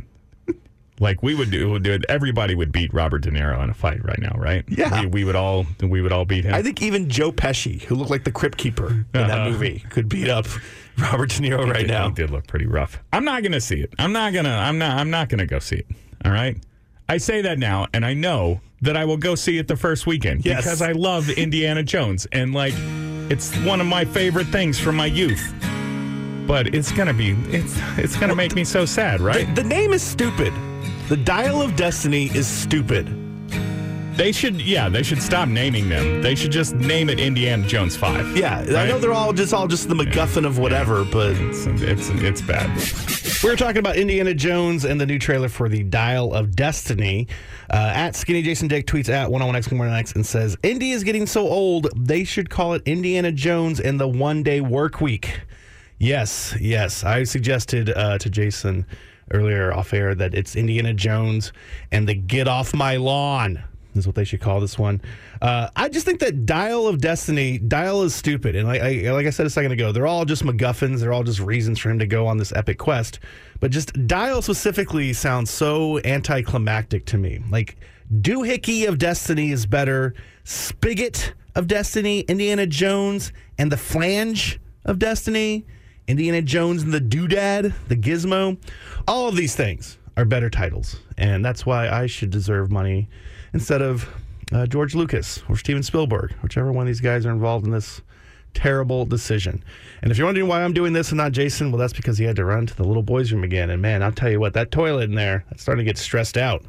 [SPEAKER 3] like we would do, would do it, everybody would beat Robert De Niro in a fight right now, right?
[SPEAKER 4] Yeah.
[SPEAKER 3] we, we would all we would all beat him.
[SPEAKER 4] I think even Joe Pesci, who looked like the Crypt Keeper in that
[SPEAKER 3] Uh-huh.
[SPEAKER 4] movie, could beat up Robert De Niro
[SPEAKER 3] He
[SPEAKER 4] right
[SPEAKER 3] did,
[SPEAKER 4] now.
[SPEAKER 3] He did look pretty rough. I'm not going to see it. I'm not going to. I'm not. I'm not going to go see it. All right. I say that now, and I know that I will go see it the first weekend
[SPEAKER 4] Yes.
[SPEAKER 3] because I love Indiana Jones, and like, it's one of my favorite things from my youth. But it's gonna be. It's it's gonna make me so sad, right?
[SPEAKER 4] The, the name is stupid. The Dial of Destiny is stupid.
[SPEAKER 3] They should. Yeah, they should stop naming them. They should just name it Indiana Jones five.
[SPEAKER 4] Yeah, I
[SPEAKER 3] right?
[SPEAKER 4] know they're all just all just the MacGuffin of whatever, but
[SPEAKER 3] It's it's it's bad.
[SPEAKER 4] we were talking about Indiana Jones and the new trailer for the Dial of Destiny. Uh, at Skinny Jason Dick tweets at one oh one X one oh one X and says, Indy is getting so old, they should call it Indiana Jones and the One Day Work Week. Yes, yes. I suggested uh, to Jason earlier off air that it's Indiana Jones and the Get Off My Lawn is what they should call this one. Uh, I just think that Dial of Destiny, Dial is stupid. And like I, like I said a second ago, they're all just MacGuffins. They're all just reasons for him to go on this epic quest. But just Dial specifically sounds so anticlimactic to me. Like Doohickey of Destiny is better. Spigot of Destiny, Indiana Jones, and the Flange of Destiny, Indiana Jones and the Doodad, the Gizmo. All of these things are better titles. And that's why I should deserve money instead of uh, George Lucas or Steven Spielberg, whichever one of these guys are involved in this terrible decision. And if you're wondering why I'm doing this and not Jason, well, that's because he had to run to the little boys' room again. And man, I'll tell you what, that toilet in there, that's starting to get stressed out.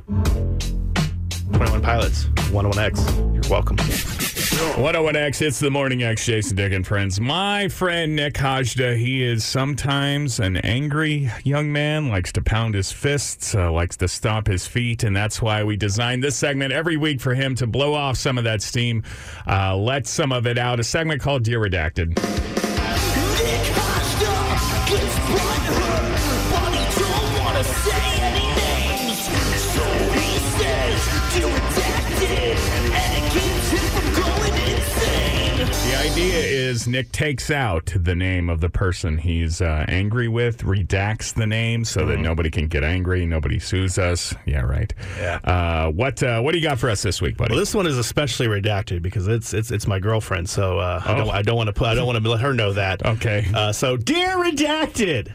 [SPEAKER 4] twenty-one Pilots, one oh one X, you're welcome.
[SPEAKER 3] one oh one X, it's the Morning X, Jason Dick and friends. My friend Nick Hajda, he is sometimes an angry young man, likes to pound his fists, uh, likes to stomp his feet, and that's why we designed this segment every week for him to blow off some of that steam, uh, let some of it out, a segment called Dear Redacted.
[SPEAKER 7] Nick Hajda gets butthurt, but he don't want to say any names. So he says, Dear Redacted, and it keeps him from going insane.
[SPEAKER 3] The idea is Nick takes out the name of the person he's uh, angry with, redacts the name so that nobody can get angry, nobody sues us. Yeah, right.
[SPEAKER 4] Yeah.
[SPEAKER 3] Uh, what uh, what do you got for us this week, buddy?
[SPEAKER 4] Well, this one is especially redacted because it's it's it's my girlfriend, so uh, I
[SPEAKER 3] Oh.
[SPEAKER 4] don't I don't want to put I don't want to let her know that.
[SPEAKER 3] Okay.
[SPEAKER 4] Uh, so, dear redacted,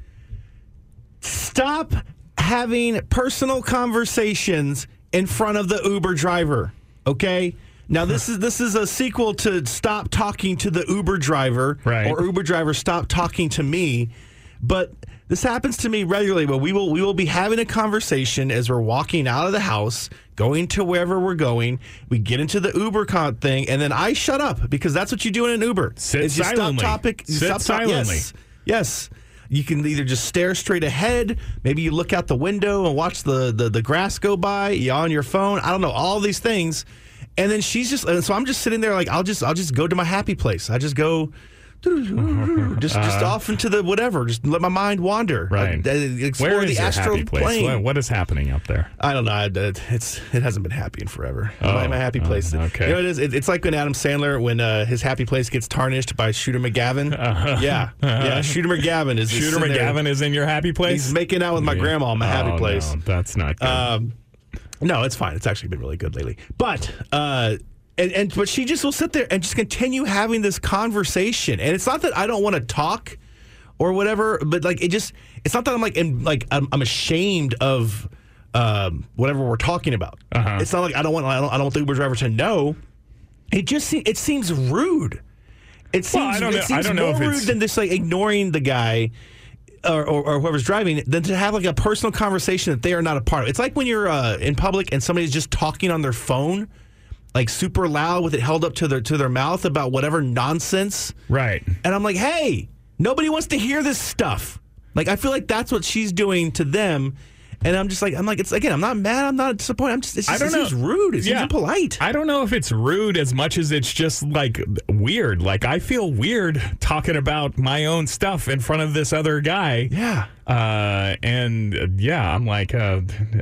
[SPEAKER 4] stop having personal conversations in front of the Uber driver. Okay. Now this is this is a sequel to Stop Talking to the Uber Driver,
[SPEAKER 3] Right.
[SPEAKER 4] or Uber Driver Stop Talking to Me. But this happens to me regularly. But we will we will be having a conversation as we're walking out of the house, going to wherever we're going. We get into the Uber con thing, and then I shut up because that's what you do in an Uber.
[SPEAKER 3] Sit
[SPEAKER 4] is you
[SPEAKER 3] silently.
[SPEAKER 4] Stop topic. you
[SPEAKER 3] Sit
[SPEAKER 4] stop to-
[SPEAKER 3] silently.
[SPEAKER 4] Yes. Yes. You can either just stare straight ahead. Maybe you look out the window and watch the, the, the grass go by. You're on your phone. I don't know, all these things. And then she's just, and so I'm just sitting there like, I'll just, I'll just go to my happy place. I just go, just, just off into the whatever. Just let my mind wander.
[SPEAKER 3] Right.
[SPEAKER 4] Uh, explore
[SPEAKER 3] Where is
[SPEAKER 4] the
[SPEAKER 3] your
[SPEAKER 4] astral
[SPEAKER 3] happy place?
[SPEAKER 4] plane.
[SPEAKER 3] What, what is happening up there?
[SPEAKER 4] I don't know. I- It's it hasn't been happy in forever.
[SPEAKER 3] Oh,
[SPEAKER 4] my, my happy
[SPEAKER 3] oh,
[SPEAKER 4] place.
[SPEAKER 3] okay.
[SPEAKER 4] You know what it is? It, it's like when Adam Sandler, when uh, his happy place gets tarnished by Shooter McGavin.
[SPEAKER 3] Uh-huh.
[SPEAKER 4] Yeah, yeah. Shooter McGavin is
[SPEAKER 3] Shooter
[SPEAKER 4] sitting there.
[SPEAKER 3] McGavin is in your happy place?
[SPEAKER 4] He's making out with my
[SPEAKER 3] Yeah.
[SPEAKER 4] grandma in my happy
[SPEAKER 3] Oh,
[SPEAKER 4] place.
[SPEAKER 3] No, that's not good.
[SPEAKER 4] Um, no, it's fine. It's actually been really good lately. But uh, And, and but she just will sit there and just continue having this conversation. And it's not that I don't want to talk or whatever, but like it just it's not that I'm like in, like I'm, I'm ashamed of um, whatever we're talking about.
[SPEAKER 3] Uh-huh.
[SPEAKER 4] It's not like I don't want I don't, I don't want the Uber driver to know. It just se- it seems rude. It seems
[SPEAKER 3] Well, I don't
[SPEAKER 4] it
[SPEAKER 3] know-
[SPEAKER 4] seems
[SPEAKER 3] I don't know
[SPEAKER 4] more
[SPEAKER 3] if
[SPEAKER 4] rude
[SPEAKER 3] it's-
[SPEAKER 4] than just like ignoring the guy. Or, or, or whoever's driving, than to have like a personal conversation that they are not a part of. It's like when you're uh, in public and somebody's just talking on their phone, like super loud with it held up to their to their mouth about whatever nonsense.
[SPEAKER 3] Right.
[SPEAKER 4] And I'm like, hey, nobody wants to hear this stuff. Like I feel like that's what she's doing to them. And I'm just like, I'm like, it's again, I'm not mad, I'm not disappointed. I'm just, it's just
[SPEAKER 3] I don't
[SPEAKER 4] it
[SPEAKER 3] know.
[SPEAKER 4] seems rude. It seems
[SPEAKER 3] Yeah.
[SPEAKER 4] impolite.
[SPEAKER 3] I don't know if it's rude as much as it's just like weird. Like I feel weird talking about my own stuff in front of this other guy.
[SPEAKER 4] Yeah.
[SPEAKER 3] Uh, and uh, yeah, I'm like, uh,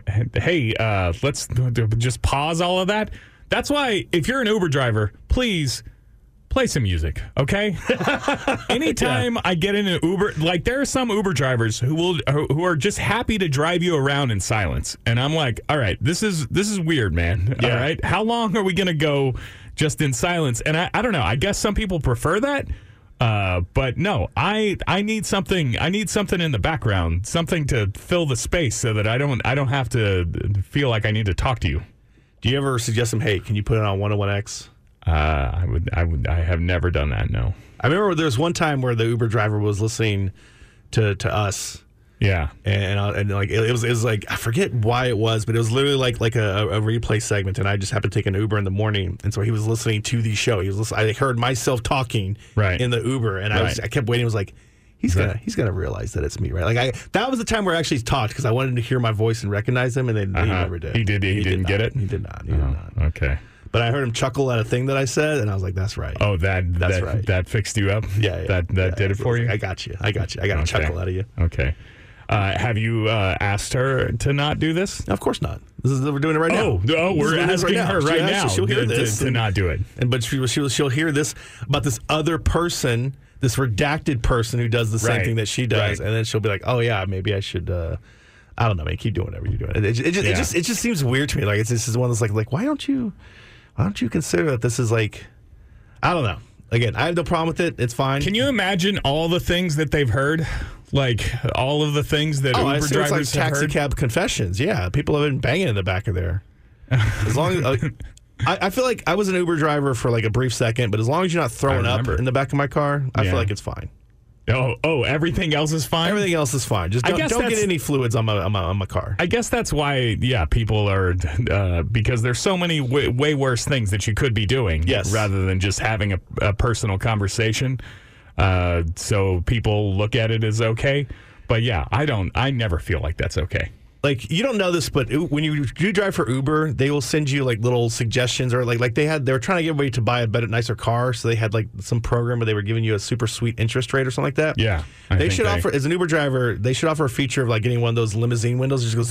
[SPEAKER 3] hey, uh, let's just pause all of that. That's why if you're an Uber driver, please play some music, okay? Anytime yeah. I get in an Uber, like there are some Uber drivers who will who are just happy to drive you around in silence, and I'm like, all right, this is this is weird, man. Yeah. All right, how long are we gonna go just in silence? And I, I don't know. I guess some people prefer that, uh, but no, I I need something. I need something in the background, something to fill the space, so that I don't I don't have to feel like I need to talk to you.
[SPEAKER 4] Do you ever suggest them? Hey, can you put it on one oh one X?
[SPEAKER 3] Uh, I would, I would, I have never done that. No.
[SPEAKER 4] I remember there was one time where the Uber driver was listening to, to us.
[SPEAKER 3] Yeah.
[SPEAKER 4] And and, and like it was, it was like I forget why it was, but it was literally like like a, a replay segment, and I just happened to take an Uber in the morning, and so he was listening to the show. He was listening, I heard myself talking
[SPEAKER 3] right.
[SPEAKER 4] in the Uber, and I was
[SPEAKER 3] right.
[SPEAKER 4] I kept waiting. I was like, he's
[SPEAKER 3] right.
[SPEAKER 4] gonna he's gonna realize that it's me, right? Like I that was the time where I actually talked because I wanted him to hear my voice and recognize him, and then uh-huh. he never did.
[SPEAKER 3] He did. He, he didn't
[SPEAKER 4] did
[SPEAKER 3] get it.
[SPEAKER 4] He did not. He
[SPEAKER 3] oh,
[SPEAKER 4] did not.
[SPEAKER 3] Okay.
[SPEAKER 4] But I heard him chuckle at a thing that I said, and I was like, "That's right."
[SPEAKER 3] Oh, that
[SPEAKER 4] that's
[SPEAKER 3] that,
[SPEAKER 4] right.
[SPEAKER 3] That fixed you up.
[SPEAKER 4] Yeah, yeah
[SPEAKER 3] that that
[SPEAKER 4] yeah,
[SPEAKER 3] did it for you.
[SPEAKER 4] Like, I got you. I got you. I got
[SPEAKER 3] okay.
[SPEAKER 4] a chuckle out of you.
[SPEAKER 3] Okay. Uh, have you uh, asked her to not do this?
[SPEAKER 4] No, of course not. This is we're doing it right
[SPEAKER 3] oh,
[SPEAKER 4] now.
[SPEAKER 3] Oh, we're asking
[SPEAKER 4] right
[SPEAKER 3] her right
[SPEAKER 4] she,
[SPEAKER 3] now.
[SPEAKER 4] She'll hear
[SPEAKER 3] to,
[SPEAKER 4] this
[SPEAKER 3] to, to not do it.
[SPEAKER 4] And but she she'll she'll hear this about this other person, this redacted person who does the same
[SPEAKER 3] right.
[SPEAKER 4] thing that she does,
[SPEAKER 3] right.
[SPEAKER 4] and then she'll be like, "Oh yeah, maybe I should." Uh, I don't know, man. Keep doing whatever you're doing. It, it, it, just,
[SPEAKER 3] yeah.
[SPEAKER 4] it just it just seems weird to me. Like it's this is one that's like like why don't you why don't you consider that this is like I don't know. Again, I have no problem with it. It's fine.
[SPEAKER 3] Can you imagine all the things that they've heard? Like all of the things that
[SPEAKER 4] oh,
[SPEAKER 3] Uber
[SPEAKER 4] I assume
[SPEAKER 3] drivers
[SPEAKER 4] it's like
[SPEAKER 3] have
[SPEAKER 4] taxi
[SPEAKER 3] heard?
[SPEAKER 4] cab confessions. Yeah, people have been banging in the back of there. As long as uh, I, I feel like I was an Uber driver for like a brief second, but as long as you're not throwing up in the back of my car, I
[SPEAKER 3] yeah.
[SPEAKER 4] feel like it's fine.
[SPEAKER 3] Oh, oh, everything else is fine?
[SPEAKER 4] Everything else is fine. Just don't, don't get any fluids on my, on my on my car.
[SPEAKER 3] I guess that's why, yeah, people are, uh, because there's so many way, way worse things that you could be doing
[SPEAKER 4] yes.
[SPEAKER 3] rather than just having a, a personal conversation. Uh, so people look at it as okay. But yeah, I don't, I never feel like that's okay.
[SPEAKER 4] Like, you don't know this, but when you do drive for Uber, they will send you like little suggestions, or like like they had they were trying to get everybody to buy a better, nicer car, so they had like some program where they were giving you a super sweet interest rate or something like that.
[SPEAKER 3] Yeah, I
[SPEAKER 4] they
[SPEAKER 3] think
[SPEAKER 4] should
[SPEAKER 3] they...
[SPEAKER 4] offer as an Uber driver. They should offer a feature of like getting one of those limousine windows. It just goes.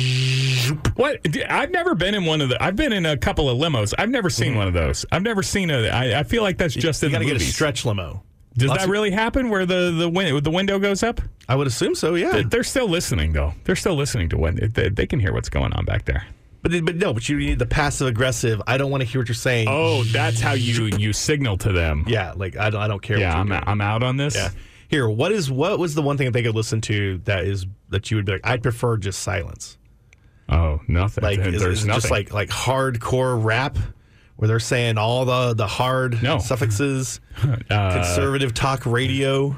[SPEAKER 4] Zoop.
[SPEAKER 3] What? I've never been in one of the. I've been in a couple of limos. I've never seen mm. one of those. I've never seen a. I, I feel like that's just
[SPEAKER 4] you,
[SPEAKER 3] in
[SPEAKER 4] you
[SPEAKER 3] the movies.
[SPEAKER 4] You got to get a stretch limo.
[SPEAKER 3] Does
[SPEAKER 4] Lots
[SPEAKER 3] that
[SPEAKER 4] of...
[SPEAKER 3] really happen where the the, win- the window goes up?
[SPEAKER 4] I would assume so, yeah.
[SPEAKER 3] They're still listening, though. They're still listening to when they, they can hear what's going on back there.
[SPEAKER 4] But but no, but you need the passive aggressive. I don't want to hear what you're saying.
[SPEAKER 3] Oh, that's how you, you signal to them.
[SPEAKER 4] Yeah, like I don't I don't care.
[SPEAKER 3] Yeah,
[SPEAKER 4] what you're
[SPEAKER 3] I'm
[SPEAKER 4] doing.
[SPEAKER 3] I'm out on this.
[SPEAKER 4] Yeah. Here, what is what was the one thing that they could listen to that is that you would be like, I'd prefer just silence.
[SPEAKER 3] Oh, nothing.
[SPEAKER 4] Like
[SPEAKER 3] There's
[SPEAKER 4] is, is it
[SPEAKER 3] nothing.
[SPEAKER 4] just like like hardcore rap where they're saying all the the hard
[SPEAKER 3] no.
[SPEAKER 4] suffixes,
[SPEAKER 3] uh,
[SPEAKER 4] conservative talk radio.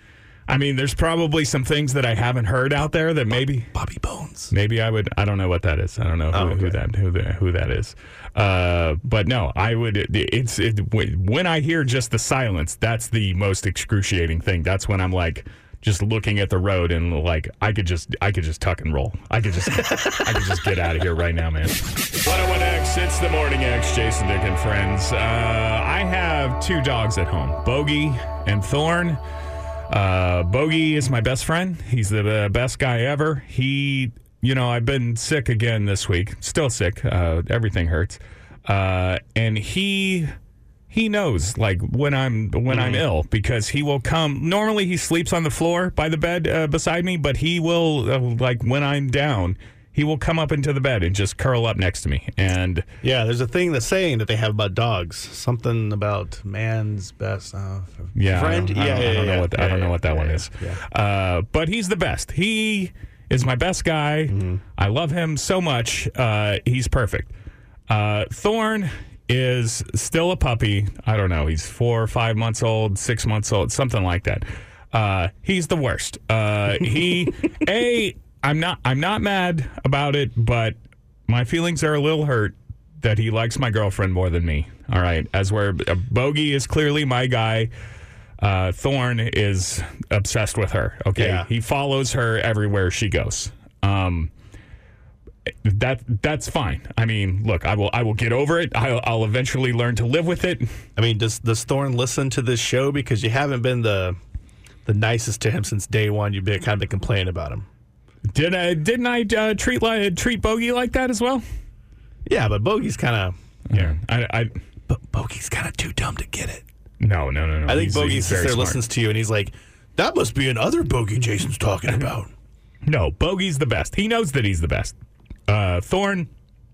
[SPEAKER 3] I mean, there's probably some things that I haven't heard out there that maybe
[SPEAKER 4] Bobby Bones.
[SPEAKER 3] Maybe I would. I don't know what that is. I don't know who,
[SPEAKER 4] oh, okay.
[SPEAKER 3] who that who the, who that is. Uh, but no, I would. It's it, when I hear just the silence, that's the most excruciating thing. That's when I'm like just looking at the road and like I could just I could just tuck and roll. I could just I could just get out of here right now, man. one oh one X, it's the Morning X, Jason Dick and friends. Uh, I have two dogs at home, Bogey and Thorn. Uh, Bogey is my best friend. He's the uh, best guy ever. He, you know, I've been sick again this week. Still sick. Uh, everything hurts. Uh, and he, he knows like when I'm when mm. I'm ill because he will come. Normally he sleeps on the floor by the bed uh, beside me, but he will uh, like when I'm down, he will come up into the bed and just curl up next to me. And
[SPEAKER 4] yeah, there's a thing, the saying that they have about dogs, something about man's best uh,
[SPEAKER 3] yeah,
[SPEAKER 4] friend.
[SPEAKER 3] I don't,
[SPEAKER 4] yeah,
[SPEAKER 3] I don't,
[SPEAKER 4] yeah,
[SPEAKER 3] I don't
[SPEAKER 4] yeah,
[SPEAKER 3] know what the,
[SPEAKER 4] yeah,
[SPEAKER 3] I don't
[SPEAKER 4] yeah,
[SPEAKER 3] know what that
[SPEAKER 4] yeah,
[SPEAKER 3] one
[SPEAKER 4] yeah,
[SPEAKER 3] is.
[SPEAKER 4] yeah.
[SPEAKER 3] Uh, but he's the best. He is my best guy. Mm-hmm. I love him so much. Uh, he's perfect. Uh, Thorn is still a puppy. I don't know. He's four or five months old, six months old, something like that. Uh, he's the worst. Uh, he a I'm not I'm not mad about it, but my feelings are a little hurt that he likes my girlfriend more than me. All right, as where uh, Bogey is clearly my guy. Uh, Thorn is obsessed with her. Okay,
[SPEAKER 4] yeah.
[SPEAKER 3] He follows her everywhere she goes. Um, that that's fine. I mean, look, I will I will get over it. I'll, I'll eventually learn to live with it.
[SPEAKER 4] I mean, does does Thorn listen to this show? Because you haven't been the the nicest to him since day one. You've been kind of been complaining about him.
[SPEAKER 3] Did I didn't I uh, treat like, treat Bogey like that as well?
[SPEAKER 4] Yeah, but Bogey's kind of
[SPEAKER 3] yeah. I, I
[SPEAKER 4] but Bogey's kind of too dumb to get it.
[SPEAKER 3] No, no, no, no.
[SPEAKER 4] I think
[SPEAKER 3] he's,
[SPEAKER 4] Bogey
[SPEAKER 3] he's
[SPEAKER 4] sits
[SPEAKER 3] very
[SPEAKER 4] there,
[SPEAKER 3] smart.
[SPEAKER 4] listens to you, and he's like, "That must be another Bogey Jason's talking about."
[SPEAKER 3] No, Bogey's the best. He knows that he's the best. Uh, Thorn,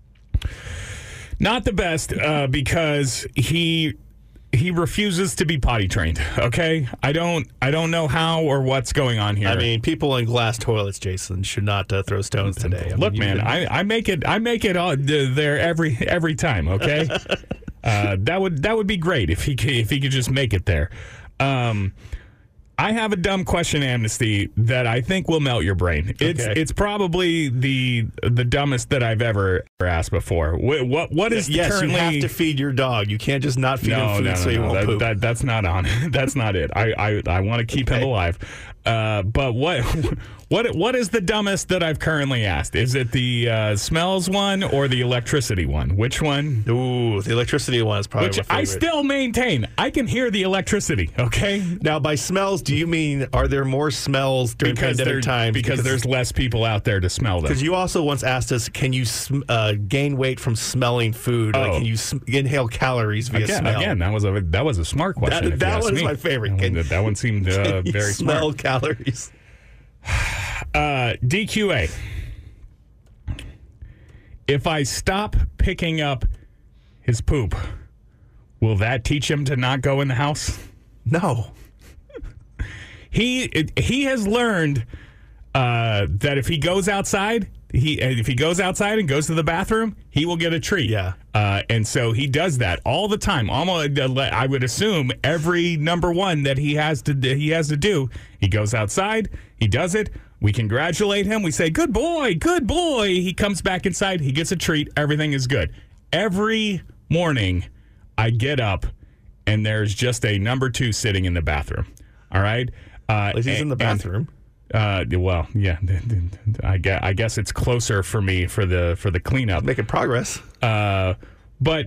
[SPEAKER 3] not the best uh, because he he refuses to be potty trained. Okay, I don't I don't know how or what's going on here.
[SPEAKER 4] I mean, people in glass toilets, Jason, should not uh, throw stones today. I
[SPEAKER 3] Look,
[SPEAKER 4] mean,
[SPEAKER 3] man,
[SPEAKER 4] been...
[SPEAKER 3] I, I make it I make it all, there every every time. Okay, uh, that would that would be great if he could, if he could just make it there. Um, I have a dumb question, Amnesty, that I think will melt your brain. It's
[SPEAKER 4] Okay.
[SPEAKER 3] it's probably the the dumbest that I've ever asked before. What what, what is
[SPEAKER 4] yes,
[SPEAKER 3] currently?
[SPEAKER 4] you have to feed your dog. You can't just not feed
[SPEAKER 3] no,
[SPEAKER 4] him food
[SPEAKER 3] no, no,
[SPEAKER 4] so he
[SPEAKER 3] no.
[SPEAKER 4] won't
[SPEAKER 3] That,
[SPEAKER 4] poop.
[SPEAKER 3] that, that's not on. That's not it. I I, I want to keep
[SPEAKER 4] Okay.
[SPEAKER 3] him alive. Uh, but what what what is the dumbest that I've currently asked? Is it the uh, smells one or the electricity one? Which one?
[SPEAKER 4] Ooh, the electricity one is probably
[SPEAKER 3] Which
[SPEAKER 4] my
[SPEAKER 3] I
[SPEAKER 4] favorite.
[SPEAKER 3] still maintain. I can hear the electricity. Okay.
[SPEAKER 4] Now, by smells, do you mean are there more smells during
[SPEAKER 3] Because, there,
[SPEAKER 4] pandemic times?
[SPEAKER 3] because there's less people out there to smell them.
[SPEAKER 4] Because you also once asked us, can you sm- uh, gain weight from smelling food? Like,
[SPEAKER 3] Oh.
[SPEAKER 4] can you sm- inhale calories via
[SPEAKER 3] Again,
[SPEAKER 4] smell?
[SPEAKER 3] again, that was a that was a smart question.
[SPEAKER 4] That-
[SPEAKER 3] if
[SPEAKER 4] that
[SPEAKER 3] you ask
[SPEAKER 4] one is
[SPEAKER 3] me.
[SPEAKER 4] my favorite.
[SPEAKER 3] That one,
[SPEAKER 4] Can-
[SPEAKER 3] that one seemed uh,
[SPEAKER 4] Can you
[SPEAKER 3] very
[SPEAKER 4] smell
[SPEAKER 3] smart.
[SPEAKER 4] calories.
[SPEAKER 3] Uh, D Q A. If I stop picking up his poop, will that teach him to not go in the house?
[SPEAKER 4] No.
[SPEAKER 3] He he has learned uh, that if he goes outside, he if he goes outside and goes to the bathroom, he will get a treat.
[SPEAKER 4] Yeah.
[SPEAKER 3] Uh, and so he does that all the time. Almost, I would assume every number one that he has to he has to do. He goes outside. He does it. We congratulate him. We say, "Good boy, good boy." He comes back inside. He gets a treat. Everything is good. Every morning, I get up, and there's just a number two sitting in the bathroom. All right. Uh,
[SPEAKER 4] At least he's in the
[SPEAKER 3] and-
[SPEAKER 4] bathroom.
[SPEAKER 3] uh, well, yeah, I guess, I guess it's closer for me for the for the cleanup.
[SPEAKER 4] Making progress.
[SPEAKER 3] Uh, but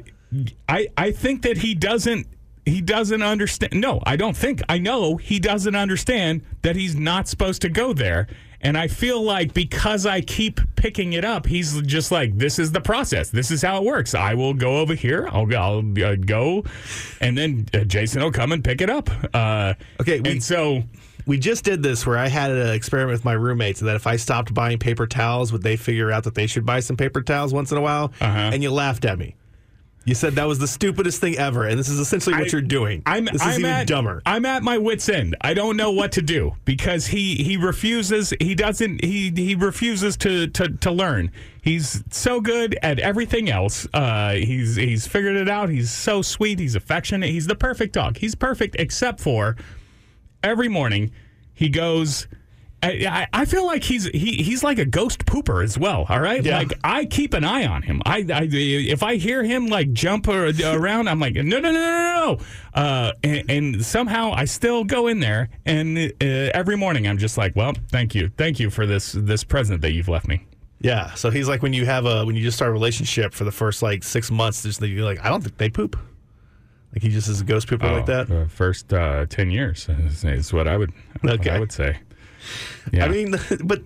[SPEAKER 3] I I think that he doesn't he doesn't understand. No, I don't think. I know he doesn't understand that he's not supposed to go there. And I feel like because I keep picking it up, he's just like, this is the process. This is how it works. I will go over here. I'll, I'll uh, go, and then uh, Jason will come and pick it up. Uh,
[SPEAKER 4] Okay, we-
[SPEAKER 3] and so
[SPEAKER 4] We just did this where I had an experiment with my roommates that if I stopped buying paper towels, would they figure out that they should buy some paper towels once in a while?
[SPEAKER 3] Uh-huh.
[SPEAKER 4] And you laughed at me. You said that was the stupidest thing ever, and this is essentially what
[SPEAKER 3] I-
[SPEAKER 4] you're doing.
[SPEAKER 3] I'm,
[SPEAKER 4] this is
[SPEAKER 3] I'm
[SPEAKER 4] even
[SPEAKER 3] at,
[SPEAKER 4] dumber.
[SPEAKER 3] I'm at my wit's end. I don't know what to do because he, he refuses. He doesn't. He he refuses to, to, to learn. He's so good at everything else. Uh, he's he's figured it out. He's so sweet. He's affectionate. He's the perfect dog. He's perfect except for every morning he goes. I, I feel like he's he he's like a ghost pooper as well. All right,
[SPEAKER 4] Yeah.
[SPEAKER 3] like I keep an eye on him. I, I if I hear him like jump or, around, I'm like no no no no no. Uh, and, and somehow I still go in there, and uh, every morning I'm just like, well, thank you, thank you for this this present that you've left me.
[SPEAKER 4] Yeah, so he's like when you have a when you just start a relationship for the first like six months, just you're like, I don't think they poop. Like he just is a ghost pooper like that.
[SPEAKER 3] Uh, first uh, ten years is, is what I would what
[SPEAKER 4] Okay.
[SPEAKER 3] I would say. Yeah.
[SPEAKER 4] I mean, but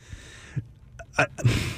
[SPEAKER 4] I,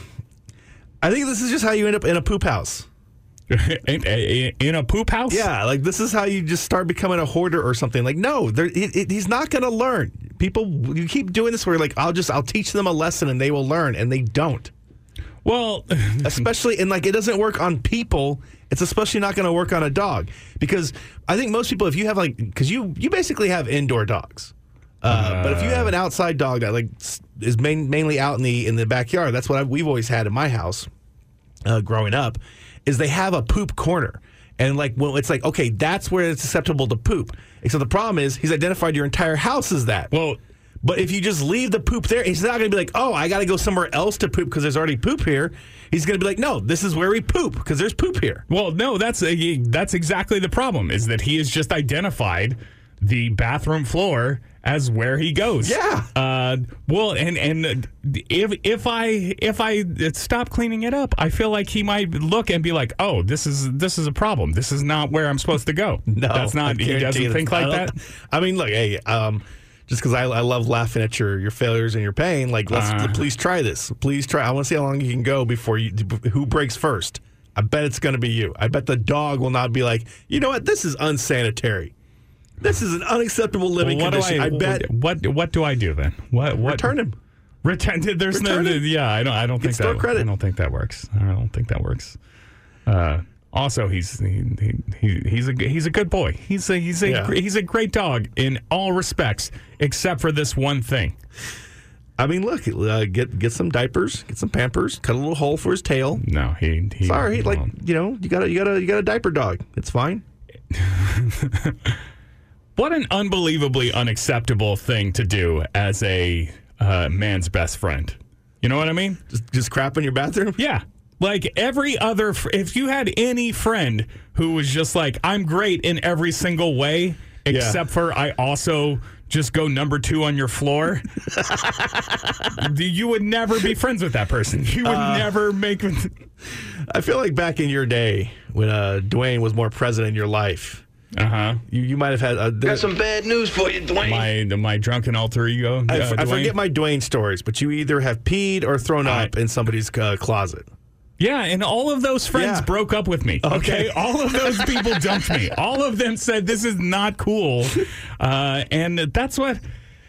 [SPEAKER 4] I think this is just how you end up in a poop house.
[SPEAKER 3] in, in, in a poop house.
[SPEAKER 4] Yeah, like this is how you just start becoming a hoarder or something. Like, no, there, it, it, he's not going to learn. People, you keep doing this where you're like, I'll just, I'll teach them a lesson and they will learn, and they don't.
[SPEAKER 3] Well,
[SPEAKER 4] especially and like it doesn't work on people. It's especially not going to work on a dog because I think most people, if you have like, because you you basically have indoor dogs, uh, uh, but if you have an outside dog that like is main, mainly out in the in the backyard, that's what I, we've always had in my house uh, growing up, is they have a poop corner. And like, well, it's like, okay, that's where it's susceptible to poop. Except the problem is he's identified your entire house as that.
[SPEAKER 3] Well,
[SPEAKER 4] but if you just leave the poop there, he's not going to be like, oh, I got to go somewhere else to poop because there's already poop here. He's going to be like, no, this is where we poop because there's poop here.
[SPEAKER 3] Well, no, that's a, that's exactly the problem, is that he has just identified the bathroom floor as where he goes.
[SPEAKER 4] Yeah.
[SPEAKER 3] Uh, well, and and if if I if I stop cleaning it up, I feel like he might look and be like, "Oh, this is this is a problem. This is not where I'm supposed to go."
[SPEAKER 4] No,
[SPEAKER 3] that's not. He doesn't think like that.
[SPEAKER 4] I mean, look, hey, um, just because I, I love laughing at your, your failures and your pain, like, let's uh, please try this. Please try. I want to see how long you can go before you. Who breaks first? I bet it's going to be you. I bet the dog will not be like, you know what? This is unsanitary. This is an unacceptable living
[SPEAKER 3] well,
[SPEAKER 4] condition. I,
[SPEAKER 3] I,
[SPEAKER 4] I bet.
[SPEAKER 3] What what do I do then? What what
[SPEAKER 4] return him?
[SPEAKER 3] Return. There's
[SPEAKER 4] return
[SPEAKER 3] no.
[SPEAKER 4] him.
[SPEAKER 3] Yeah, I don't. I don't
[SPEAKER 4] Get
[SPEAKER 3] think
[SPEAKER 4] store
[SPEAKER 3] that.
[SPEAKER 4] credit.
[SPEAKER 3] I don't think that works. I don't think that works. Uh, also, he's he, he, he's a he's a good boy. He's a he's a
[SPEAKER 4] Yeah.
[SPEAKER 3] he's a great dog in all respects, except for this one thing.
[SPEAKER 4] I mean, look, uh, get get some diapers, get some Pampers, cut a little hole for his tail.
[SPEAKER 3] No, he. he
[SPEAKER 4] Sorry,
[SPEAKER 3] well,
[SPEAKER 4] like you know, you got a you got a you got a diaper dog. It's fine.
[SPEAKER 3] What an unbelievably unacceptable thing to do as a uh, man's best friend. You know what I mean?
[SPEAKER 4] Just just crap in your bathroom.
[SPEAKER 3] Yeah. Like every other, fr- if you had any friend who was just like, I'm great in every single way, except yeah. for I also just go number two on your floor, you would never be friends with that person. You would uh, never make.
[SPEAKER 4] I feel like back in your day when uh, Dwayne was more present in your life.
[SPEAKER 3] Uh huh.
[SPEAKER 4] You you might have had. Uh,
[SPEAKER 6] Got some bad news for you, Dwayne.
[SPEAKER 3] My my drunken alter ego.
[SPEAKER 4] I,
[SPEAKER 3] uh,
[SPEAKER 4] I forget my Dwayne stories, but you either have peed or thrown
[SPEAKER 3] I,
[SPEAKER 4] up in somebody's uh, closet.
[SPEAKER 3] Yeah, and all of those friends
[SPEAKER 4] yeah.
[SPEAKER 3] broke up with me. Okay?
[SPEAKER 4] okay,
[SPEAKER 3] all of those people dumped me. All of them said this is not cool, uh, and that's what.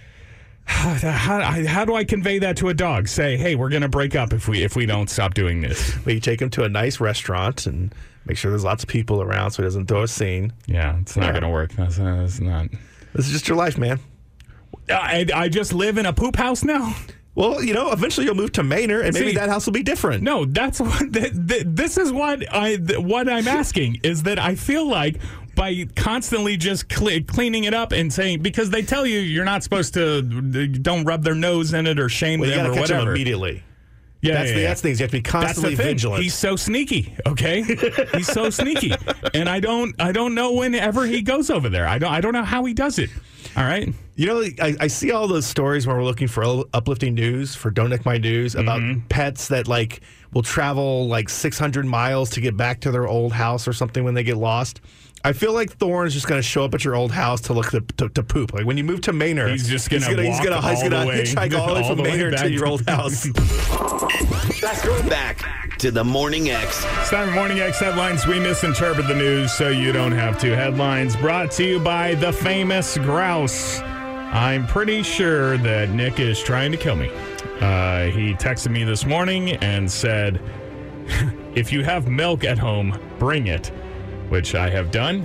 [SPEAKER 3] How, how do I convey that to a dog? Say, hey, we're going to break up if we if we don't stop doing this.
[SPEAKER 4] Well, you take him to a nice restaurant and make sure there's lots of people around so he doesn't throw a scene.
[SPEAKER 3] Yeah, it's not yeah. going to work. That's, that's not.
[SPEAKER 4] This is just your life, man.
[SPEAKER 3] I, I just live in a poop house now.
[SPEAKER 4] Well, you know, eventually you'll move to Manor, and maybe
[SPEAKER 3] See, that
[SPEAKER 4] house will be different.
[SPEAKER 3] No, that's what. Th- th- this is what I. Th- what I'm asking is that I feel like by constantly just cl- cleaning it up and saying, because they tell you you're not supposed to, don't rub their nose in it or shame
[SPEAKER 4] well,
[SPEAKER 3] them
[SPEAKER 4] you
[SPEAKER 3] or
[SPEAKER 4] catch
[SPEAKER 3] whatever.
[SPEAKER 4] Them immediately.
[SPEAKER 3] Yeah,
[SPEAKER 4] that's
[SPEAKER 3] yeah,
[SPEAKER 4] the
[SPEAKER 3] yeah.
[SPEAKER 4] that's things you have to be constantly
[SPEAKER 3] that's the thing.
[SPEAKER 4] vigilant.
[SPEAKER 3] He's so sneaky. Okay, he's so sneaky, and I don't I don't know whenever he goes over there. I don't I don't know how he does it. All right.
[SPEAKER 4] You know, I, I see all those stories when we're looking for uplifting news for Don't Nick My News about mm-hmm. pets that like will travel like six hundred miles to get back to their old house or something when they get lost. I feel like Thorne's just going to show up at your old house to look to, to, to poop. Like when you move to Manor,
[SPEAKER 3] he's just going to walk
[SPEAKER 4] he's gonna,
[SPEAKER 3] all
[SPEAKER 4] he's gonna
[SPEAKER 3] the way,
[SPEAKER 4] hitchhike all the way from Manor to your old house.
[SPEAKER 5] Let's go back to the Morning X.
[SPEAKER 3] It's time for Morning X headlines. We misinterpret the news so you don't have to. Headlines brought to you by the famous grouse. I'm pretty sure that Nick is trying to kill me. Uh, he texted me this morning and said, if you have milk at home, bring it. Which I have done.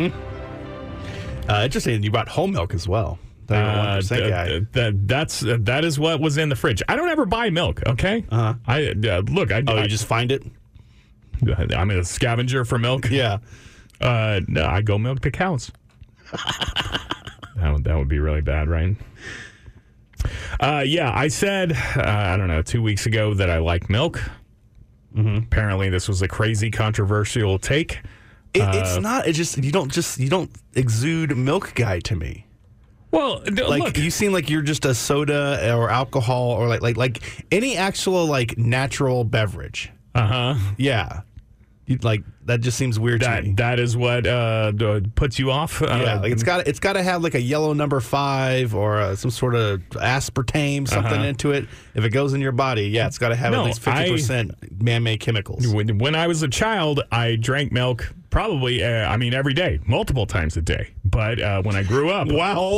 [SPEAKER 4] Mm-hmm. Uh, interesting. You brought whole milk as well.
[SPEAKER 3] Uh, th- th- that that's uh, that is what was in the fridge. I don't ever buy milk. Okay.
[SPEAKER 4] Uh-huh.
[SPEAKER 3] I uh, look. I,
[SPEAKER 4] oh,
[SPEAKER 3] I
[SPEAKER 4] you just find it.
[SPEAKER 3] I'm a scavenger for milk.
[SPEAKER 4] Yeah.
[SPEAKER 3] Uh, no, I go milk the cows. that would that would be really bad, right? Uh, yeah, I said uh, I don't know two weeks ago that I like milk. Mm-hmm. Apparently, this was a crazy controversial take.
[SPEAKER 4] It,
[SPEAKER 3] uh,
[SPEAKER 4] it's not. It's just you don't just you don't exude milk guy to me.
[SPEAKER 3] Well,
[SPEAKER 4] like
[SPEAKER 3] look.
[SPEAKER 4] You seem like you're just a soda or alcohol or like like like any actual like natural beverage.
[SPEAKER 3] Uh huh.
[SPEAKER 4] Yeah. You, like that just seems weird
[SPEAKER 3] that,
[SPEAKER 4] to me.
[SPEAKER 3] That is what uh, puts you off. Uh,
[SPEAKER 4] yeah, like it's got it's got to have like a yellow number five or uh, some sort of aspartame something
[SPEAKER 3] uh-huh.
[SPEAKER 4] into it. If it goes in your body, yeah, it's got to have
[SPEAKER 3] no,
[SPEAKER 4] at least fifty percent man-made chemicals.
[SPEAKER 3] When, when I was a child, I drank milk probably. Uh, I mean, every day, multiple times a day. But uh, when I grew up,
[SPEAKER 4] wow,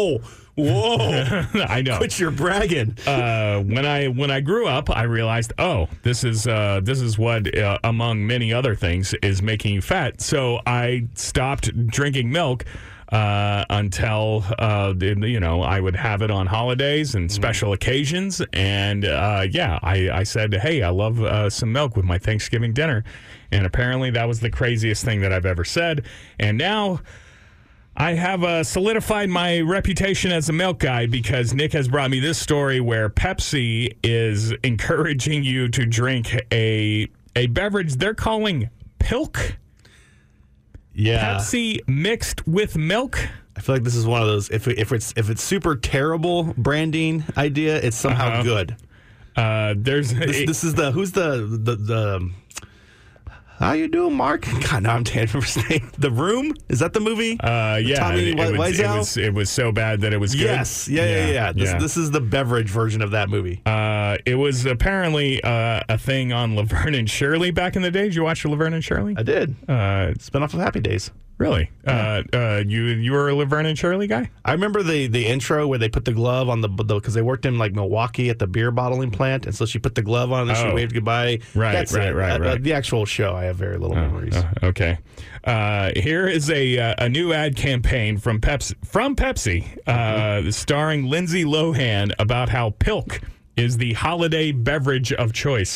[SPEAKER 4] Whoa!
[SPEAKER 3] I know.
[SPEAKER 4] Quit your bragging.
[SPEAKER 3] Uh, when I when I grew up, I realized, oh, this is uh, this is what, uh, among many other things, is making you fat. So I stopped drinking milk uh, until uh, you know I would have it on holidays and special occasions. And uh, yeah, I, I said, hey, I love uh, some milk with my Thanksgiving dinner. And apparently that was the craziest thing that I've ever said. And now I have uh, solidified my reputation as a milk guy because Nick has brought me this story where Pepsi is encouraging you to drink a a beverage they're calling Pilk.
[SPEAKER 4] Yeah.
[SPEAKER 3] Pepsi mixed with milk.
[SPEAKER 4] I feel like this is one of those. If if it's if it's super terrible branding idea, it's somehow
[SPEAKER 3] Uh-huh.
[SPEAKER 4] good.
[SPEAKER 3] Uh, there's
[SPEAKER 4] This,
[SPEAKER 3] it-
[SPEAKER 4] this is the who's the the the. How you doing, Mark? God, now I'm trying to remember his name. The Room? Is that the movie?
[SPEAKER 3] uh, yeah,
[SPEAKER 4] Tommy
[SPEAKER 3] it, it, was, it
[SPEAKER 4] Wiseau?
[SPEAKER 3] was it was so bad that it was good.
[SPEAKER 4] Yes. Yeah, yeah, yeah. This,
[SPEAKER 3] yeah.
[SPEAKER 4] this is the beverage version of that movie.
[SPEAKER 3] Uh, it was apparently uh, a thing on Laverne and Shirley back in the day. Did you watch Laverne and Shirley?
[SPEAKER 4] I did.
[SPEAKER 3] Uh,
[SPEAKER 4] Spin-off of Happy Days.
[SPEAKER 3] really? Uh, uh, you you were a Laverne and Shirley guy?
[SPEAKER 4] I remember the the intro where they put the glove on the because they worked in like Milwaukee at the beer bottling plant, and so she put the glove on and she
[SPEAKER 3] Oh.
[SPEAKER 4] waved goodbye.
[SPEAKER 3] Right,
[SPEAKER 4] That's
[SPEAKER 3] right,
[SPEAKER 4] it.
[SPEAKER 3] right,
[SPEAKER 4] Uh,
[SPEAKER 3] right.
[SPEAKER 4] The actual show, I have very little memories.
[SPEAKER 3] Uh, okay. Uh, here is a uh, a new ad campaign from Pepsi from Pepsi, uh, starring Lindsay Lohan about how Pilk is the holiday beverage of choice.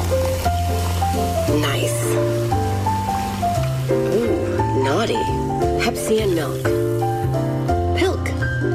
[SPEAKER 8] Nice. Ooh, naughty. Pepsi and milk. Pilk.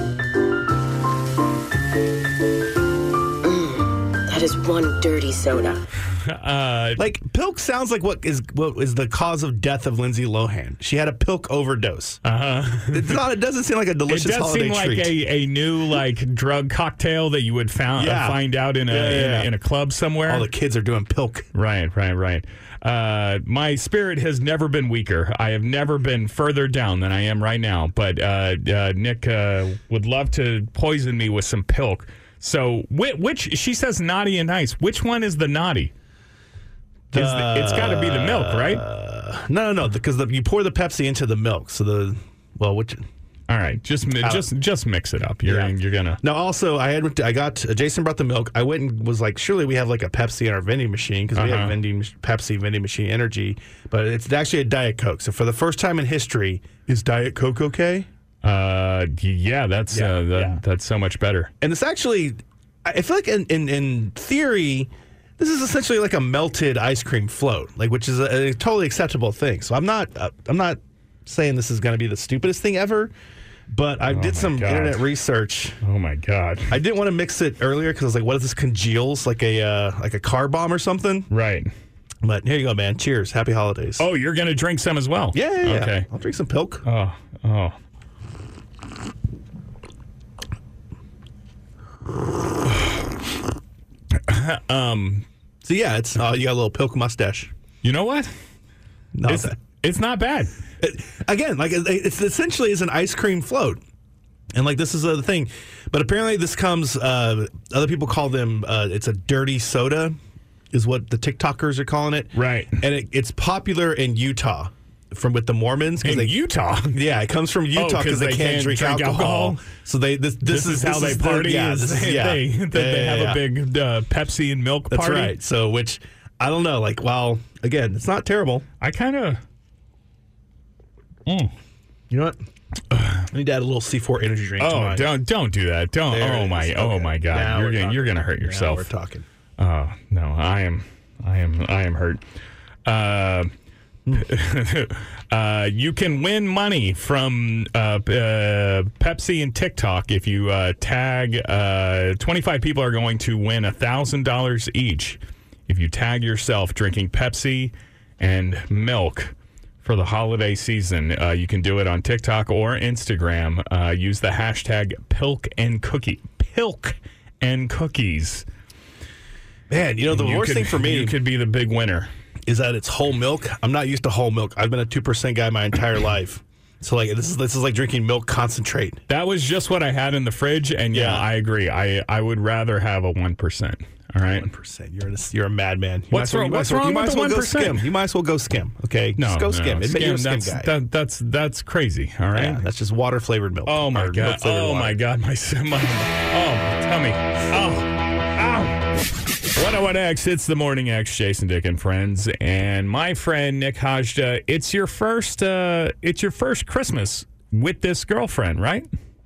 [SPEAKER 8] Mmm, that is one dirty soda.
[SPEAKER 3] Uh,
[SPEAKER 4] Like Pilk sounds like what is what is the cause of death of Lindsay Lohan. She had a Pilk overdose.
[SPEAKER 3] uh-huh.
[SPEAKER 4] It's not. It doesn't seem like a
[SPEAKER 3] It
[SPEAKER 4] delicious
[SPEAKER 3] does
[SPEAKER 4] holiday
[SPEAKER 3] seem like
[SPEAKER 4] treat.
[SPEAKER 3] a, a new like drug cocktail that you would found,
[SPEAKER 4] Yeah.
[SPEAKER 3] uh, find out in a,
[SPEAKER 4] Yeah, yeah,
[SPEAKER 3] in
[SPEAKER 4] yeah.
[SPEAKER 3] a in a club somewhere.
[SPEAKER 4] All the kids are doing Pilk.
[SPEAKER 3] Right, right, right. Uh, my spirit has never been weaker. I have never been further down than I am right now. But uh, uh, Nick uh, would love to poison me with some Pilk. So, which, which she says naughty and nice. Which one is the naughty? Is the, it's got to be the milk, right?
[SPEAKER 4] Uh, no, no, no, because the, you pour the Pepsi into the milk. So the well, which
[SPEAKER 3] All right, just mi-
[SPEAKER 4] Uh,
[SPEAKER 3] just just mix it up. You're
[SPEAKER 4] yeah.
[SPEAKER 3] you're gonna.
[SPEAKER 4] now also I had I got uh, Jason brought the milk. I went and was like, surely we have like a Pepsi in our vending machine because we
[SPEAKER 3] Uh-huh.
[SPEAKER 4] have vending Pepsi vending machine energy, but it's actually a Diet Coke. So for the first time in history, is Diet Coke okay?
[SPEAKER 3] Uh, yeah, that's
[SPEAKER 4] Yeah,
[SPEAKER 3] uh, that,
[SPEAKER 4] yeah.
[SPEAKER 3] that's so much better.
[SPEAKER 4] And it's actually, I feel like in, in, in theory, this is essentially like a melted ice cream float, like which is a, a totally acceptable thing. So I'm not, uh, I'm not saying this is going to be the stupidest thing ever, but I
[SPEAKER 3] Oh
[SPEAKER 4] did
[SPEAKER 3] my
[SPEAKER 4] some
[SPEAKER 3] God.
[SPEAKER 4] internet research.
[SPEAKER 3] Oh my God!
[SPEAKER 4] I didn't want to mix it earlier because I was like, what if this congeals like a uh, like a car bomb or something?
[SPEAKER 3] Right.
[SPEAKER 4] But here you go, man. Cheers. Happy holidays.
[SPEAKER 3] Oh, you're gonna drink some as well.
[SPEAKER 4] yeah, yeah, yeah.
[SPEAKER 3] Okay.
[SPEAKER 4] I'll drink some Pilk.
[SPEAKER 3] Oh, oh. um,
[SPEAKER 4] So yeah, it's uh, you got a little Pilk mustache.
[SPEAKER 3] you know what?
[SPEAKER 4] No,
[SPEAKER 3] It's, it's not bad.
[SPEAKER 4] It- again, like it- it's essentially is an ice cream float, and like this is the thing. But apparently, this comes. Uh, other people call them. Uh, it's a dirty soda, is what the TikTokers are calling it.
[SPEAKER 3] Right.
[SPEAKER 4] And it, it's popular in Utah, from with the Mormons. 'cause
[SPEAKER 3] In
[SPEAKER 4] they,
[SPEAKER 3] Utah.
[SPEAKER 4] Yeah, it comes from Utah
[SPEAKER 3] Oh, 'cause
[SPEAKER 4] because they,
[SPEAKER 3] they
[SPEAKER 4] can't
[SPEAKER 3] can't
[SPEAKER 4] drink,
[SPEAKER 3] drink
[SPEAKER 4] alcohol.
[SPEAKER 3] alcohol?
[SPEAKER 4] So they this this,
[SPEAKER 3] This, is, how they
[SPEAKER 4] the-
[SPEAKER 3] party.
[SPEAKER 4] yeah,
[SPEAKER 3] is
[SPEAKER 4] this is,
[SPEAKER 3] they,
[SPEAKER 4] yeah.
[SPEAKER 3] they, that they
[SPEAKER 4] Yeah,
[SPEAKER 3] have
[SPEAKER 4] yeah,
[SPEAKER 3] a big uh, Pepsi and milk
[SPEAKER 4] That's
[SPEAKER 3] party.
[SPEAKER 4] right. So which I don't know. Like, well, again, it's not terrible.
[SPEAKER 3] I kind of.
[SPEAKER 4] You know what? I need to add a little C four energy drink. to
[SPEAKER 3] Oh,
[SPEAKER 4] mine.
[SPEAKER 3] don't don't do that. Don't.
[SPEAKER 4] There
[SPEAKER 3] oh
[SPEAKER 4] it
[SPEAKER 3] my.
[SPEAKER 4] is.
[SPEAKER 3] Oh
[SPEAKER 4] Okay.
[SPEAKER 3] my God.
[SPEAKER 4] Now
[SPEAKER 3] you're
[SPEAKER 4] we're
[SPEAKER 3] gonna
[SPEAKER 4] talking.
[SPEAKER 3] you're gonna hurt
[SPEAKER 4] Now
[SPEAKER 3] yourself.
[SPEAKER 4] we're talking.
[SPEAKER 3] Oh no, I am, I am, I am hurt. Uh, uh, you can win money from uh, uh, Pepsi and TikTok if you uh, tag. Uh, twenty-five people are going to win a thousand dollars each if you tag yourself drinking Pepsi and milk for the holiday season. Uh, you can do it on TikTok or Instagram. Uh, use the hashtag Pilk and Cookie. Pilk and Cookies.
[SPEAKER 4] Man, you know the
[SPEAKER 3] You
[SPEAKER 4] worst
[SPEAKER 3] could-
[SPEAKER 4] thing for me
[SPEAKER 3] you could be the big winner.
[SPEAKER 4] is that it's whole milk. I'm not used to whole milk. I've been a two percent guy my entire life. So like this is this is like drinking milk concentrate.
[SPEAKER 3] That was just what I had in the fridge, and yeah,
[SPEAKER 4] Yeah.
[SPEAKER 3] I agree. I, I would rather have a one percent. All right.
[SPEAKER 4] One percent. You're a, you're a madman. You
[SPEAKER 3] What's
[SPEAKER 4] might as well-
[SPEAKER 3] wrong-
[SPEAKER 4] you might
[SPEAKER 3] what's
[SPEAKER 4] as well-
[SPEAKER 3] wrong
[SPEAKER 4] you might
[SPEAKER 3] with
[SPEAKER 4] as
[SPEAKER 3] the
[SPEAKER 4] well go
[SPEAKER 3] one percent?
[SPEAKER 4] skim. You might as well go skim. Okay,
[SPEAKER 3] No,
[SPEAKER 4] just go
[SPEAKER 3] no,
[SPEAKER 4] skim. Admit
[SPEAKER 3] skim,
[SPEAKER 4] you're a skim
[SPEAKER 3] that's,
[SPEAKER 4] guy.
[SPEAKER 3] That, that's that's crazy. All right.
[SPEAKER 4] Yeah, that's just water flavored milk.
[SPEAKER 3] Oh my
[SPEAKER 4] Or
[SPEAKER 3] god.
[SPEAKER 4] milk-flavored
[SPEAKER 3] Oh
[SPEAKER 4] water.
[SPEAKER 3] my god. My my. Oh my tummy. Oh. Ow. one oh one X. It's the Morning X. Jason Dick and friends, and my friend Nick Hajda. It's your first. Uh, it's your first Christmas with this girlfriend, right?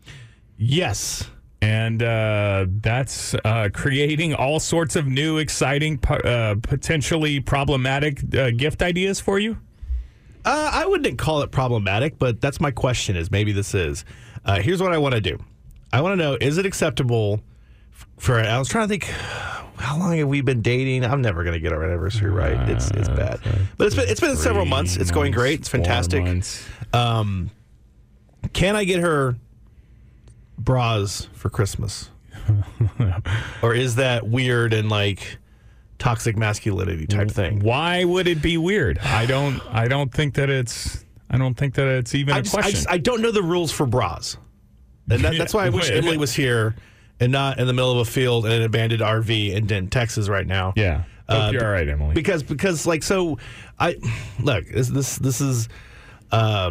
[SPEAKER 4] Yes.
[SPEAKER 3] And uh, that's uh, creating all sorts of new, exciting, uh, potentially problematic uh, gift ideas for you?
[SPEAKER 4] Uh, I wouldn't call it problematic, but that's my question is maybe this is. Uh, here's what I want to do. I want to know, is it acceptable for, I was trying to think, how long have we been dating? I'm never going to get our anniversary right. It's it's bad. But it's been, it's been several months. It's going great. It's fantastic. Um, can I get her bras for Christmas? Or is that weird and like toxic masculinity type thing?
[SPEAKER 3] Why would it be weird? I don't I don't think that it's I don't think that it's even
[SPEAKER 4] I
[SPEAKER 3] a
[SPEAKER 4] just, I,
[SPEAKER 3] question.
[SPEAKER 4] just, I don't know the rules for bras. And that, that's why I wish
[SPEAKER 3] Wait,
[SPEAKER 4] Emily was here and not in the middle of a field in an abandoned R V in Denton, Texas right now.
[SPEAKER 3] yeah. Hope
[SPEAKER 4] Uh,
[SPEAKER 3] you're all right, Emily.
[SPEAKER 4] Because because like so I look, this this, this is uh,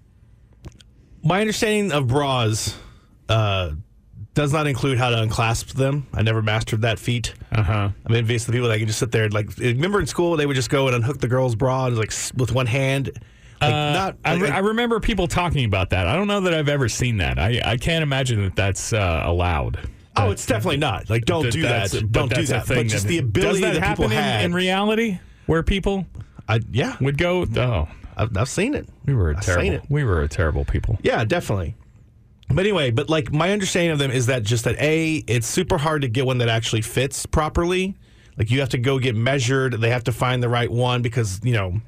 [SPEAKER 4] my understanding of bras uh, does not include how to unclasp them. I never mastered that feat.
[SPEAKER 3] Uh-huh.
[SPEAKER 4] I'm envious of the people that can just sit there and like remember in school they would just go and unhook the girl's bra and like s- with one hand. Like
[SPEAKER 3] Uh,
[SPEAKER 4] not
[SPEAKER 3] I,
[SPEAKER 4] like,
[SPEAKER 3] re- I remember people talking about that. I don't know that I've ever seen that. I, I can't imagine that that's uh, allowed.
[SPEAKER 4] Oh, it's definitely not. Like, don't
[SPEAKER 3] That-
[SPEAKER 4] do
[SPEAKER 3] that's-
[SPEAKER 4] that.
[SPEAKER 3] but
[SPEAKER 4] Don't do
[SPEAKER 3] that's a
[SPEAKER 4] that.
[SPEAKER 3] thing
[SPEAKER 4] But just
[SPEAKER 3] that-
[SPEAKER 4] the ability
[SPEAKER 3] does that,
[SPEAKER 4] that,
[SPEAKER 3] happen
[SPEAKER 4] people
[SPEAKER 3] in,
[SPEAKER 4] had.
[SPEAKER 3] in reality where people
[SPEAKER 4] I, yeah,
[SPEAKER 3] would go, oh,
[SPEAKER 4] I've, I've seen it.
[SPEAKER 3] we were a
[SPEAKER 4] I've seen
[SPEAKER 3] terrible,
[SPEAKER 4] it.
[SPEAKER 3] we were a terrible people.
[SPEAKER 4] Yeah, definitely. But anyway, but like my understanding of them is that just that A, it's super hard to get one that actually fits properly. Like you have to go get measured. They have to find the right one because, you know,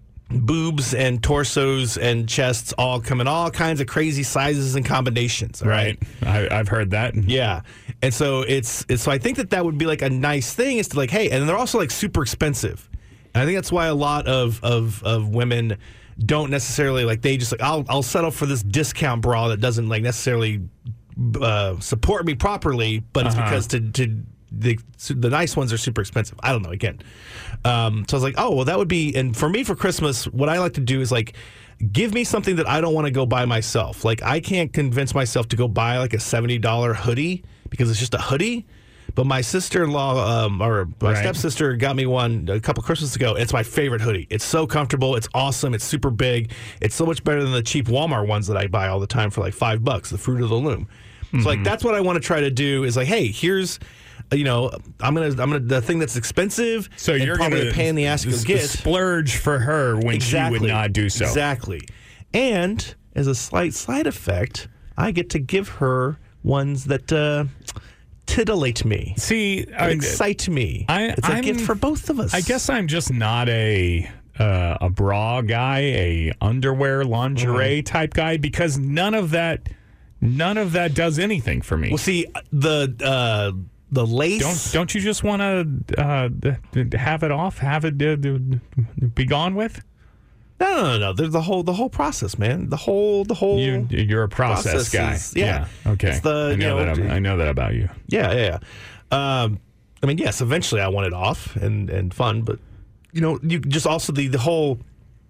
[SPEAKER 4] boobs and torsos and chests all come in all kinds of crazy sizes and combinations. all
[SPEAKER 3] Right. I, I've heard that.
[SPEAKER 4] Yeah. And so it's, it's so I think that that would be like a nice thing is to like, hey, and they're also like super expensive. And I think that's why a lot of, of, of women don't necessarily like, they just like, I'll, I'll settle for this discount bra that doesn't like necessarily uh, support me properly, but it's
[SPEAKER 3] Uh-huh.
[SPEAKER 4] because to, to the, the nice ones are super expensive. I don't know, again. Um, so I was like, oh, well, that would be, and for me for Christmas, what I like to do is like, give me something that I don't want to go buy myself. Like, I can't convince myself to go buy like a seventy dollars hoodie because it's just a hoodie. But my sister-in-law, um, or my
[SPEAKER 3] Right.
[SPEAKER 4] stepsister, got me one a couple Christmases ago. It's my favorite hoodie. It's so comfortable. It's awesome. It's super big. It's so much better than the cheap Walmart ones that I buy all the time for like five bucks. The Fruit of the Loom.
[SPEAKER 3] Mm-hmm.
[SPEAKER 4] So like that's what I want to try to do. Is like, hey, here's, you know, I'm gonna, I'm gonna the thing that's expensive.
[SPEAKER 3] So
[SPEAKER 4] and
[SPEAKER 3] you're
[SPEAKER 4] probably
[SPEAKER 3] going
[SPEAKER 4] a pain in the ass to go
[SPEAKER 3] s-
[SPEAKER 4] get.
[SPEAKER 3] splurge for her when
[SPEAKER 4] Exactly.
[SPEAKER 3] she would not do so.
[SPEAKER 4] Exactly. And as a slight side effect, I get to give her ones that uh, titillate me,
[SPEAKER 3] See,
[SPEAKER 4] that
[SPEAKER 3] I,
[SPEAKER 4] excite me.
[SPEAKER 3] I-
[SPEAKER 4] it's a
[SPEAKER 3] I'm-
[SPEAKER 4] gift for both of us.
[SPEAKER 3] I guess I'm just not a uh, a bra guy, a underwear lingerie
[SPEAKER 4] Mm-hmm.
[SPEAKER 3] type guy, because none of that none of that does anything for me.
[SPEAKER 4] Well, see, the uh, the lace.
[SPEAKER 3] Don't don't you just want to uh, th- have it off, have it uh, d- be gone with?
[SPEAKER 4] No, no, no, no. There's the whole the whole process, man. The whole the whole.
[SPEAKER 3] You you're a process,
[SPEAKER 4] process
[SPEAKER 3] guy.
[SPEAKER 4] is- yeah.
[SPEAKER 3] Okay.
[SPEAKER 4] It's the,
[SPEAKER 3] I know
[SPEAKER 4] you
[SPEAKER 3] that.
[SPEAKER 4] know,
[SPEAKER 3] ab- I know that about you.
[SPEAKER 4] Yeah, yeah, yeah. Um, I mean, yes. Eventually, I want it off and, and fun, but you know, you just also the the whole.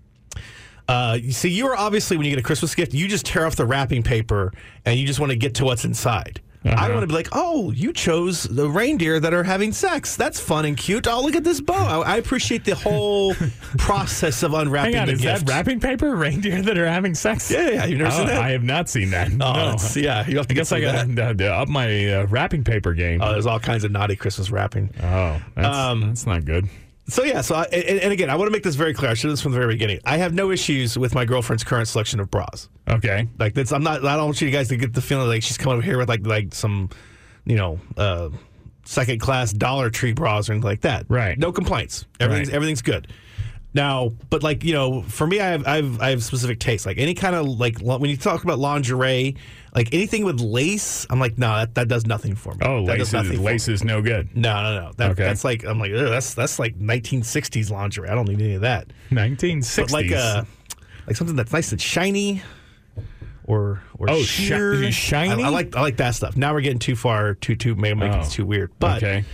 [SPEAKER 4] Uh, you see, you are obviously when you get a Christmas gift, you just tear off the wrapping paper and you just want to get to what's inside. I
[SPEAKER 3] Uh-huh.
[SPEAKER 4] want to be like, oh, you chose the reindeer that are having sex. That's fun and cute. Oh, look at this bow. I, I appreciate the whole process of unwrapping
[SPEAKER 3] Hang on,
[SPEAKER 4] the
[SPEAKER 3] is
[SPEAKER 4] gift.
[SPEAKER 3] that wrapping paper? Reindeer that are having sex?
[SPEAKER 4] Yeah, yeah. You've never
[SPEAKER 3] Oh,
[SPEAKER 4] seen that?
[SPEAKER 3] I have not seen that.
[SPEAKER 4] Oh,
[SPEAKER 3] no.
[SPEAKER 4] that's- yeah. You have to
[SPEAKER 3] I guess I
[SPEAKER 4] get
[SPEAKER 3] got to uh, up my uh, wrapping paper game.
[SPEAKER 4] Oh, there's all kinds of naughty Christmas wrapping.
[SPEAKER 3] Oh, that's,
[SPEAKER 4] Um,
[SPEAKER 3] that's not good.
[SPEAKER 4] So yeah, so I, and, and again, I want to make this very clear. I should have this from the very beginning. I have no issues with my girlfriend's current selection of bras.
[SPEAKER 3] Okay.
[SPEAKER 4] Like that's, I'm not. I don't want you guys to get the feeling like she's coming over here with like like some, you know, uh, second class Dollar Tree bras or anything like that.
[SPEAKER 3] Right.
[SPEAKER 4] No complaints. Everything's
[SPEAKER 3] Right.
[SPEAKER 4] everything's good. Now, but like you know, for me, I have I have, I have specific tastes. Like any kind of like lo- when you talk about lingerie, like anything with lace, I'm like, no, that, that does nothing for me.
[SPEAKER 3] Oh,
[SPEAKER 4] that
[SPEAKER 3] lace
[SPEAKER 4] does
[SPEAKER 3] is,
[SPEAKER 4] nothing for
[SPEAKER 3] lace
[SPEAKER 4] me.
[SPEAKER 3] is no good.
[SPEAKER 4] No, no, no. That,
[SPEAKER 3] Okay.
[SPEAKER 4] That's like I'm like Ugh, that's that's like nineteen sixties lingerie. I don't need any of that.
[SPEAKER 3] nineteen sixties.
[SPEAKER 4] But like uh like something that's nice and shiny, or or
[SPEAKER 3] Oh, shi-
[SPEAKER 4] sheer.
[SPEAKER 3] shiny?
[SPEAKER 4] I, I like I like that stuff. Now we're getting too far, too too maybe making
[SPEAKER 3] Oh,
[SPEAKER 4] it too weird. But
[SPEAKER 3] okay.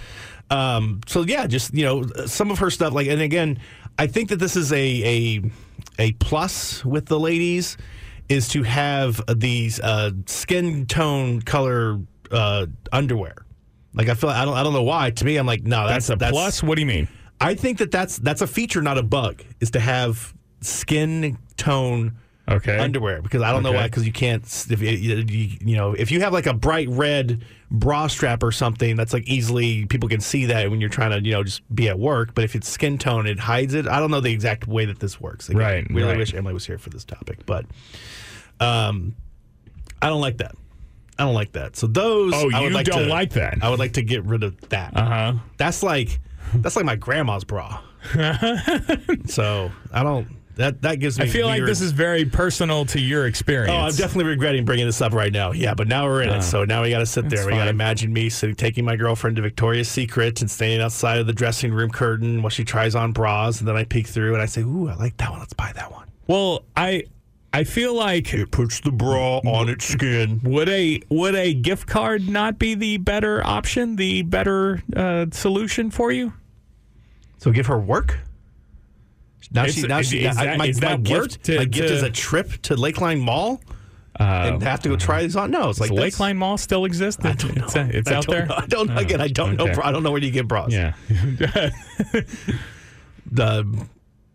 [SPEAKER 4] Um, so yeah, just you know, some of her stuff. Like, and again, I think that this is a a a plus with the ladies is to have these uh, skin tone color uh, underwear. Like, I feel I don't I don't know why. To me, I'm like, no, that's,
[SPEAKER 3] that's a
[SPEAKER 4] that's, plus.
[SPEAKER 3] What do you mean?
[SPEAKER 4] I think that that's that's a feature, not a bug. Is to have skin tone.
[SPEAKER 3] Okay.
[SPEAKER 4] Underwear, because I don't
[SPEAKER 3] okay.
[SPEAKER 4] know why. Because you can't, if you, you, you know, if you have like a bright red bra strap or something, that's like easily people can see that when you're trying to, you know, just be at work. But if it's skin tone, it hides it. I don't know the exact way that this works. Again,
[SPEAKER 3] right.
[SPEAKER 4] We really
[SPEAKER 3] right.
[SPEAKER 4] wish Emily was here for this topic, but um, I don't like that. I don't like that. So those.
[SPEAKER 3] Oh,
[SPEAKER 4] I would
[SPEAKER 3] you
[SPEAKER 4] like
[SPEAKER 3] don't
[SPEAKER 4] to,
[SPEAKER 3] like that?
[SPEAKER 4] I would like to get rid of that.
[SPEAKER 3] Uh huh.
[SPEAKER 4] That's like that's like my grandma's bra. So I don't. That that gives me.
[SPEAKER 3] I feel
[SPEAKER 4] weird...
[SPEAKER 3] like this is very personal to your experience.
[SPEAKER 4] Oh, I'm definitely regretting bringing this up right now. Yeah, but now we're in
[SPEAKER 3] uh,
[SPEAKER 4] it, so now we got to sit there. We got to imagine me sitting, taking my girlfriend to Victoria's Secret and standing outside of the dressing room curtain while she tries on bras, and then I peek through and I say, "Ooh, I like that one. Let's buy that one."
[SPEAKER 3] Well, I I feel like
[SPEAKER 4] it puts the bra on its skin.
[SPEAKER 3] Would a would a gift card not be the better option, the better uh, solution for you?
[SPEAKER 4] So give her work. Now
[SPEAKER 3] it's,
[SPEAKER 4] she, now
[SPEAKER 3] is,
[SPEAKER 4] she,
[SPEAKER 3] is
[SPEAKER 4] I,
[SPEAKER 3] that,
[SPEAKER 4] my,
[SPEAKER 3] is
[SPEAKER 4] my
[SPEAKER 3] that
[SPEAKER 4] gift,
[SPEAKER 3] to,
[SPEAKER 4] my gift
[SPEAKER 3] to,
[SPEAKER 4] is a trip to Lakeline Mall,
[SPEAKER 3] uh,
[SPEAKER 4] and have to go try these on. No, it's
[SPEAKER 3] does
[SPEAKER 4] like
[SPEAKER 3] Lakeline Mall still exist?
[SPEAKER 4] I don't know.
[SPEAKER 3] It's, it's
[SPEAKER 4] I
[SPEAKER 3] out
[SPEAKER 4] don't
[SPEAKER 3] there.
[SPEAKER 4] Know. I don't know. Again, I don't
[SPEAKER 3] okay.
[SPEAKER 4] know. I don't know where you get bras.
[SPEAKER 3] Yeah.
[SPEAKER 4] the.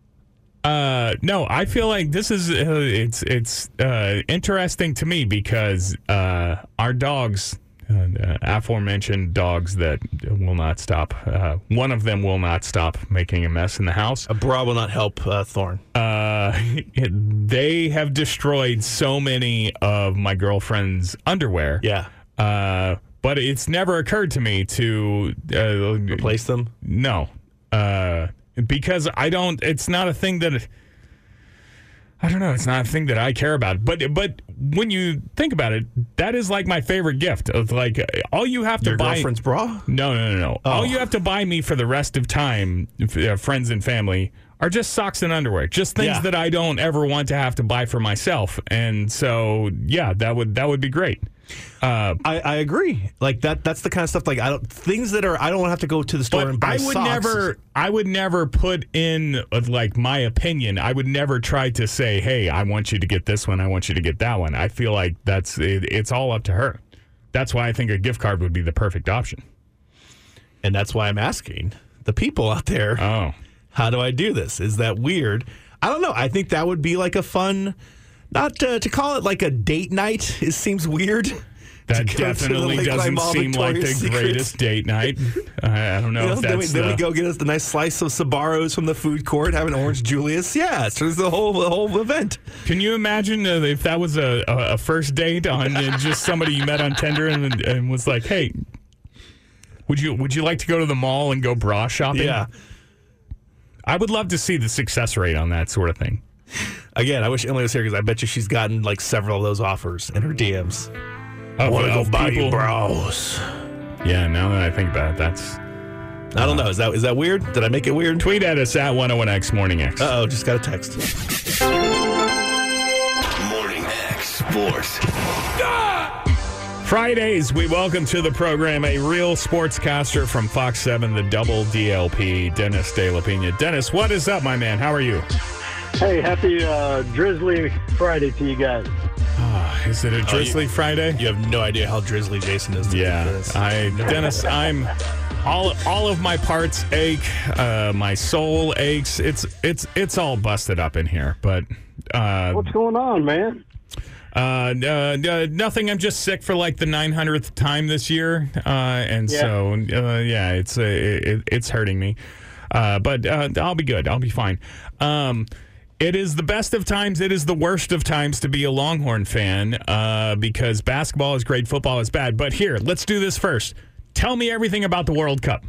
[SPEAKER 3] Uh, no, I feel like this is uh, it's it's uh, interesting to me because uh, our dogs. Uh, aforementioned dogs that will not stop. Uh, one of them will not stop making a mess in the house.
[SPEAKER 4] A bra will not help uh, Thorn.
[SPEAKER 3] Uh, it, they have destroyed so many of my girlfriend's underwear.
[SPEAKER 4] Yeah.
[SPEAKER 3] Uh, but it's never occurred to me to uh,
[SPEAKER 4] replace them.
[SPEAKER 3] No, uh, because I don't. It's not a thing that. I don't know. It's not a thing that I care about. But but when you think about it, that is like my favorite gift. Of like all you have to
[SPEAKER 4] Your
[SPEAKER 3] buy.
[SPEAKER 4] Your girlfriend's bra?
[SPEAKER 3] No, no, no, no.
[SPEAKER 4] Oh.
[SPEAKER 3] All you have to buy me for the rest of time, uh, friends and family, are just socks and underwear. Just things
[SPEAKER 4] yeah.
[SPEAKER 3] that I don't ever want to have to buy for myself. And so, yeah, that would that would be great. Uh,
[SPEAKER 4] I, I agree. Like that. That's the kind of stuff. Like I don't things that are. I don't have to go to the store
[SPEAKER 3] but
[SPEAKER 4] and buy
[SPEAKER 3] I would
[SPEAKER 4] socks.
[SPEAKER 3] never. I would never put in uh, like my opinion. I would never try to say, "Hey, I want you to get this one. I want you to get that one." I feel like that's it, it's all up to her. That's why I think a gift card would be the perfect option.
[SPEAKER 4] And that's why I'm asking the people out there.
[SPEAKER 3] Oh,
[SPEAKER 4] how do I do this? Is that weird? I don't know. I think that would be like a fun. Not to, to call it like a date night. It seems weird.
[SPEAKER 3] That definitely doesn't seem like the
[SPEAKER 4] Secret.
[SPEAKER 3] greatest date night. I, I don't know,
[SPEAKER 4] You know
[SPEAKER 3] if
[SPEAKER 4] then, we,
[SPEAKER 3] that's
[SPEAKER 4] then
[SPEAKER 3] the...
[SPEAKER 4] we go get us the nice slice of Sbarros from the food court, have an orange Julius. Yeah, so there's the whole the whole event.
[SPEAKER 3] Can you imagine uh, if that was a, a, a first date on uh, just somebody you met on Tinder and, and was like, "Hey, would you would you like to go to the mall and go bra shopping?"
[SPEAKER 4] Yeah,
[SPEAKER 3] I would love to see the success rate on that sort of thing.
[SPEAKER 4] Again, I wish Emily was here because I bet you she's gotten like several of those offers in her D Ms. I want to go buy you bras.
[SPEAKER 3] Yeah, now that I think about it, that's...
[SPEAKER 4] I don't know. Is that is that weird? Did I make it weird?
[SPEAKER 3] Tweet at us at one oh one X Morning X.
[SPEAKER 4] Uh-oh, just got a text.
[SPEAKER 5] Morning X Sports.
[SPEAKER 3] Fridays, we welcome to the program a real sportscaster from Fox seven, the double D L P, Dennis De La Pena. Dennis, what is up, my man? How are you?
[SPEAKER 9] Hey, happy uh, Drizzly Friday to you guys.
[SPEAKER 3] Oh, is it a Drizzly
[SPEAKER 4] oh, you,
[SPEAKER 3] Friday?
[SPEAKER 4] You have no idea how drizzly Jason is.
[SPEAKER 3] Yeah, I, Dennis, I'm all all of my parts ache, uh, my soul aches. It's it's it's all busted up in here. But uh,
[SPEAKER 9] what's going on, man?
[SPEAKER 3] Uh, uh, nothing. I'm just sick for like the nine hundredth time this year, uh, and yeah. so uh, yeah, it's uh, it, it's hurting me. Uh, but uh, I'll be good. I'll be fine. Um, It is the best of times. It is the worst of times to be a Longhorn fan uh, because basketball is great, football is bad. But here, let's do this first. Tell me everything about the World Cup.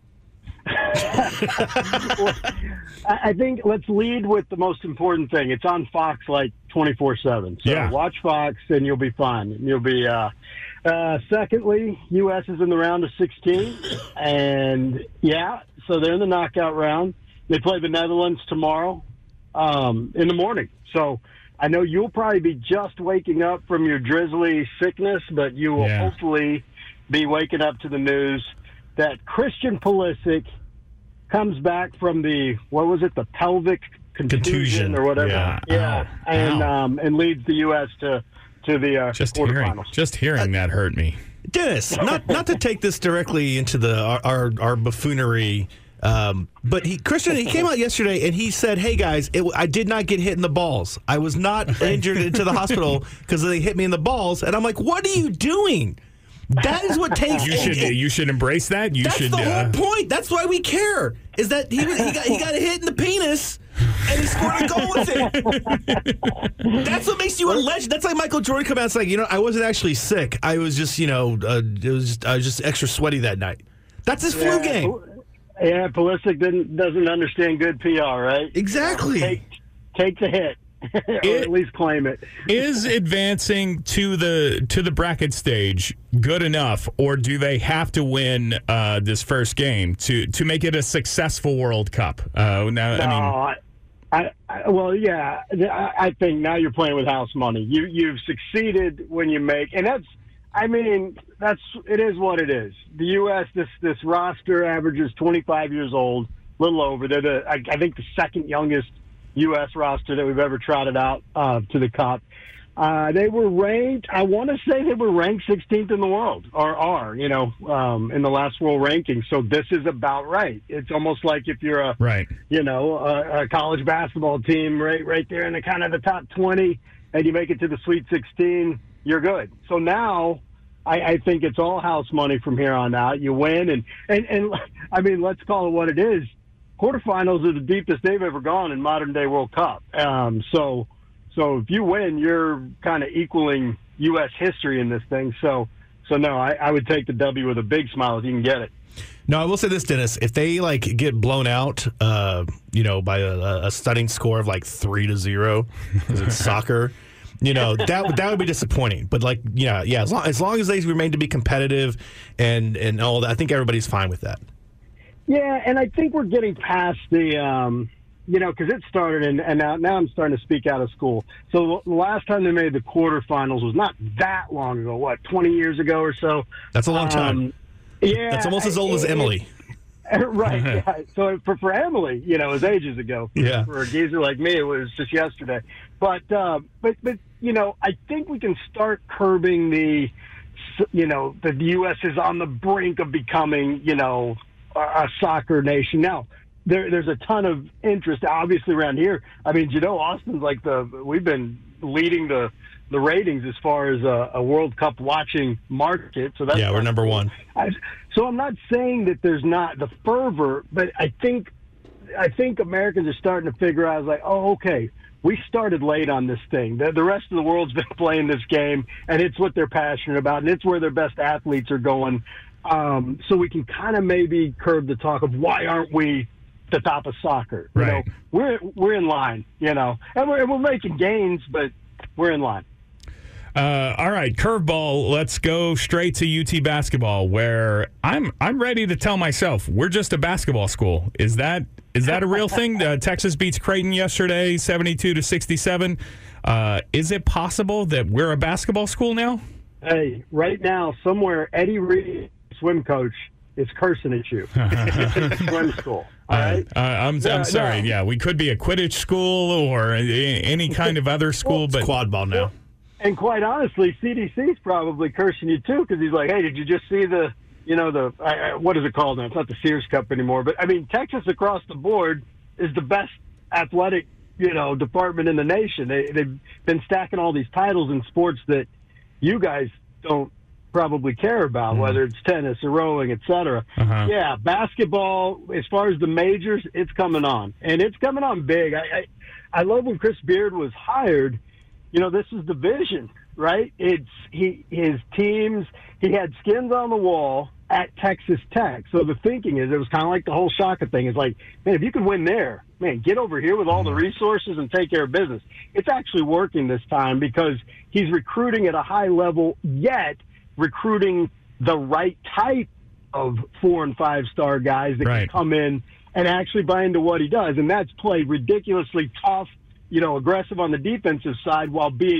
[SPEAKER 9] Well, I think let's lead with the most important thing. It's on Fox like twenty-four seven. So
[SPEAKER 3] yeah.
[SPEAKER 9] watch Fox and you'll be fine. You'll be. Uh, uh, secondly, U S is in the round of sixteen. And, yeah, so they're in the knockout round. They play the Netherlands tomorrow. Um, in the morning. So I know you'll probably be just waking up from your drizzly sickness, but you will
[SPEAKER 3] yeah.
[SPEAKER 9] hopefully be waking up to the news that Christian Pulisic comes back from the, what was it, the pelvic contusion,
[SPEAKER 4] Contusion.
[SPEAKER 9] or whatever.
[SPEAKER 3] Yeah.
[SPEAKER 9] Yeah.
[SPEAKER 3] Ow.
[SPEAKER 9] And
[SPEAKER 3] Ow.
[SPEAKER 9] um, and leads the U S to, to the uh,
[SPEAKER 3] Just hearing,
[SPEAKER 9] quarterfinals.
[SPEAKER 3] just hearing that hurt me.
[SPEAKER 4] Dennis, not not to take this directly into the our our, our buffoonery, um, but he Christian he came out yesterday and he said, "Hey guys, it, I did not get hit in the balls. I was not injured into the hospital because they hit me in the balls." And I'm like, "What are you doing? That is what takes."
[SPEAKER 3] You should you should embrace that. You
[SPEAKER 4] That's
[SPEAKER 3] should.
[SPEAKER 4] the whole
[SPEAKER 3] Uh,
[SPEAKER 4] point. That's why we care. Is that he, he got he got a hit in the penis and he scored a goal with it. That's what makes you a legend. That's like Michael Jordan coming out and saying, you know, I wasn't actually sick. I was just, you know, uh, it was just, I was just extra sweaty that night. That's his flu game.
[SPEAKER 9] Yeah, Pulisic didn't, doesn't understand good P R, right?
[SPEAKER 4] Exactly.
[SPEAKER 9] Take, take the hit, or
[SPEAKER 3] It-
[SPEAKER 9] at least claim it.
[SPEAKER 3] Is advancing to the to the bracket stage good enough, or do they have to win uh, this first game to, to make it a successful World Cup? Uh, now,
[SPEAKER 9] No,
[SPEAKER 3] I mean,
[SPEAKER 9] I, I, I, well, yeah, I, I think now you're playing with house money. You you've succeeded when you make, and that's, I mean, that's it is what it is. The U S this this roster averages twenty-five years old, a little over. They're the I, I think the second youngest U S roster that we've ever trotted out uh, to the Cup. Uh, they were ranked, I want to say they were ranked sixteenth in the world, or are, you know, um, in the last world ranking. So this is about right. It's almost like if you're a,
[SPEAKER 3] right.
[SPEAKER 9] you know, a, a college basketball team right right there in the kind of the top twenty, and you make it to the Sweet sixteen, you're good. So now I, I think it's all house money from here on out. You win, and, and, and I mean, let's call it what it is. Quarterfinals are the deepest they've ever gone in modern-day World Cup. Um, so, so if you win, you're kind of equaling U S history in this thing. So, so no, I, I would take the W with a big smile if you can get it.
[SPEAKER 4] No, I will say this, Dennis. If they like get blown out, uh, you know, by a, a stunning score of like three to zero, because it's soccer, you know, that that would be disappointing. But like, yeah, yeah, as long as long as they remain to be competitive and and all that, I think everybody's fine with that.
[SPEAKER 9] Yeah, and I think we're getting past the, um, you know, because it started, and, and now, now I'm starting to speak out of school. So the last time they made the quarterfinals was not that long ago, what, twenty years ago or so?
[SPEAKER 4] That's a long time.
[SPEAKER 9] Um, yeah.
[SPEAKER 4] That's almost as old as
[SPEAKER 9] it-
[SPEAKER 4] Emily.
[SPEAKER 9] Right. Yeah. So for, for Emily, you know, it was ages ago.
[SPEAKER 4] Yeah.
[SPEAKER 9] For a geezer like me, it was just yesterday. But, uh, but, but, you know, I think we can start curbing the, you know, the U S is on the brink of becoming, you know, a, a soccer nation. Now, there, there's a ton of interest, obviously, around here. I mean, you know, Austin's like the, we've been leading the, the ratings as far as a, a World Cup watching market. So that's
[SPEAKER 4] Yeah, we're number one.
[SPEAKER 9] I, so I'm not saying that there's not the fervor, but I think I think Americans are starting to figure out, like, oh, okay, we started late on this thing. The, the rest of the world's been playing this game, and it's what they're passionate about, and it's where their best athletes are going. Um, so we can kind of maybe curb the talk of why aren't we the top of soccer? You
[SPEAKER 3] Right.
[SPEAKER 9] know, we're we're in line, you know, and we're we're making gains, but we're in line.
[SPEAKER 3] Uh, all right, curveball. Let's go straight to U T basketball, where I'm I'm ready to tell myself we're just a basketball school. Is that is that a real thing? Uh, Texas beats Creighton yesterday, seventy-two to sixty-seven. Uh, is it possible that we're a basketball school now?
[SPEAKER 9] Hey, right now, somewhere, Eddie Reed, swim coach, is cursing at you. It's a swim school. All right.
[SPEAKER 3] Uh, I'm
[SPEAKER 9] Yeah,
[SPEAKER 3] I'm sorry.
[SPEAKER 9] no.
[SPEAKER 3] Yeah, we could be a Quidditch school or a- any kind of other school, but
[SPEAKER 4] Quad ball now.
[SPEAKER 9] And quite honestly, C D C's probably cursing you too, because he's like, "Hey, did you just see the, you know, the uh, what is it called now? It's not the Sears Cup anymore, but I mean, Texas across the board is the best athletic, you know, department in the nation. They, they've been stacking all these titles in sports that you guys don't probably care about,
[SPEAKER 3] Mm.
[SPEAKER 9] whether it's tennis or rowing, et cetera.
[SPEAKER 3] Uh-huh.
[SPEAKER 9] Yeah, basketball, as far as the majors, it's coming on, and it's coming on big. I, I, I love when Chris Beard was hired. You know, this is the vision, right? It's he his teams. He had skins on the wall at Texas Tech. So the thinking is, it was kind of like the whole Shaka thing. It's like, man, if you can win there, man, get over here with all the resources and take care of business. It's actually working this time because he's recruiting at a high level, yet recruiting the right type of four and five star guys that
[SPEAKER 3] Right.
[SPEAKER 9] can come in and actually buy into what he does. And that's played ridiculously tough, you know, aggressive on the defensive side while being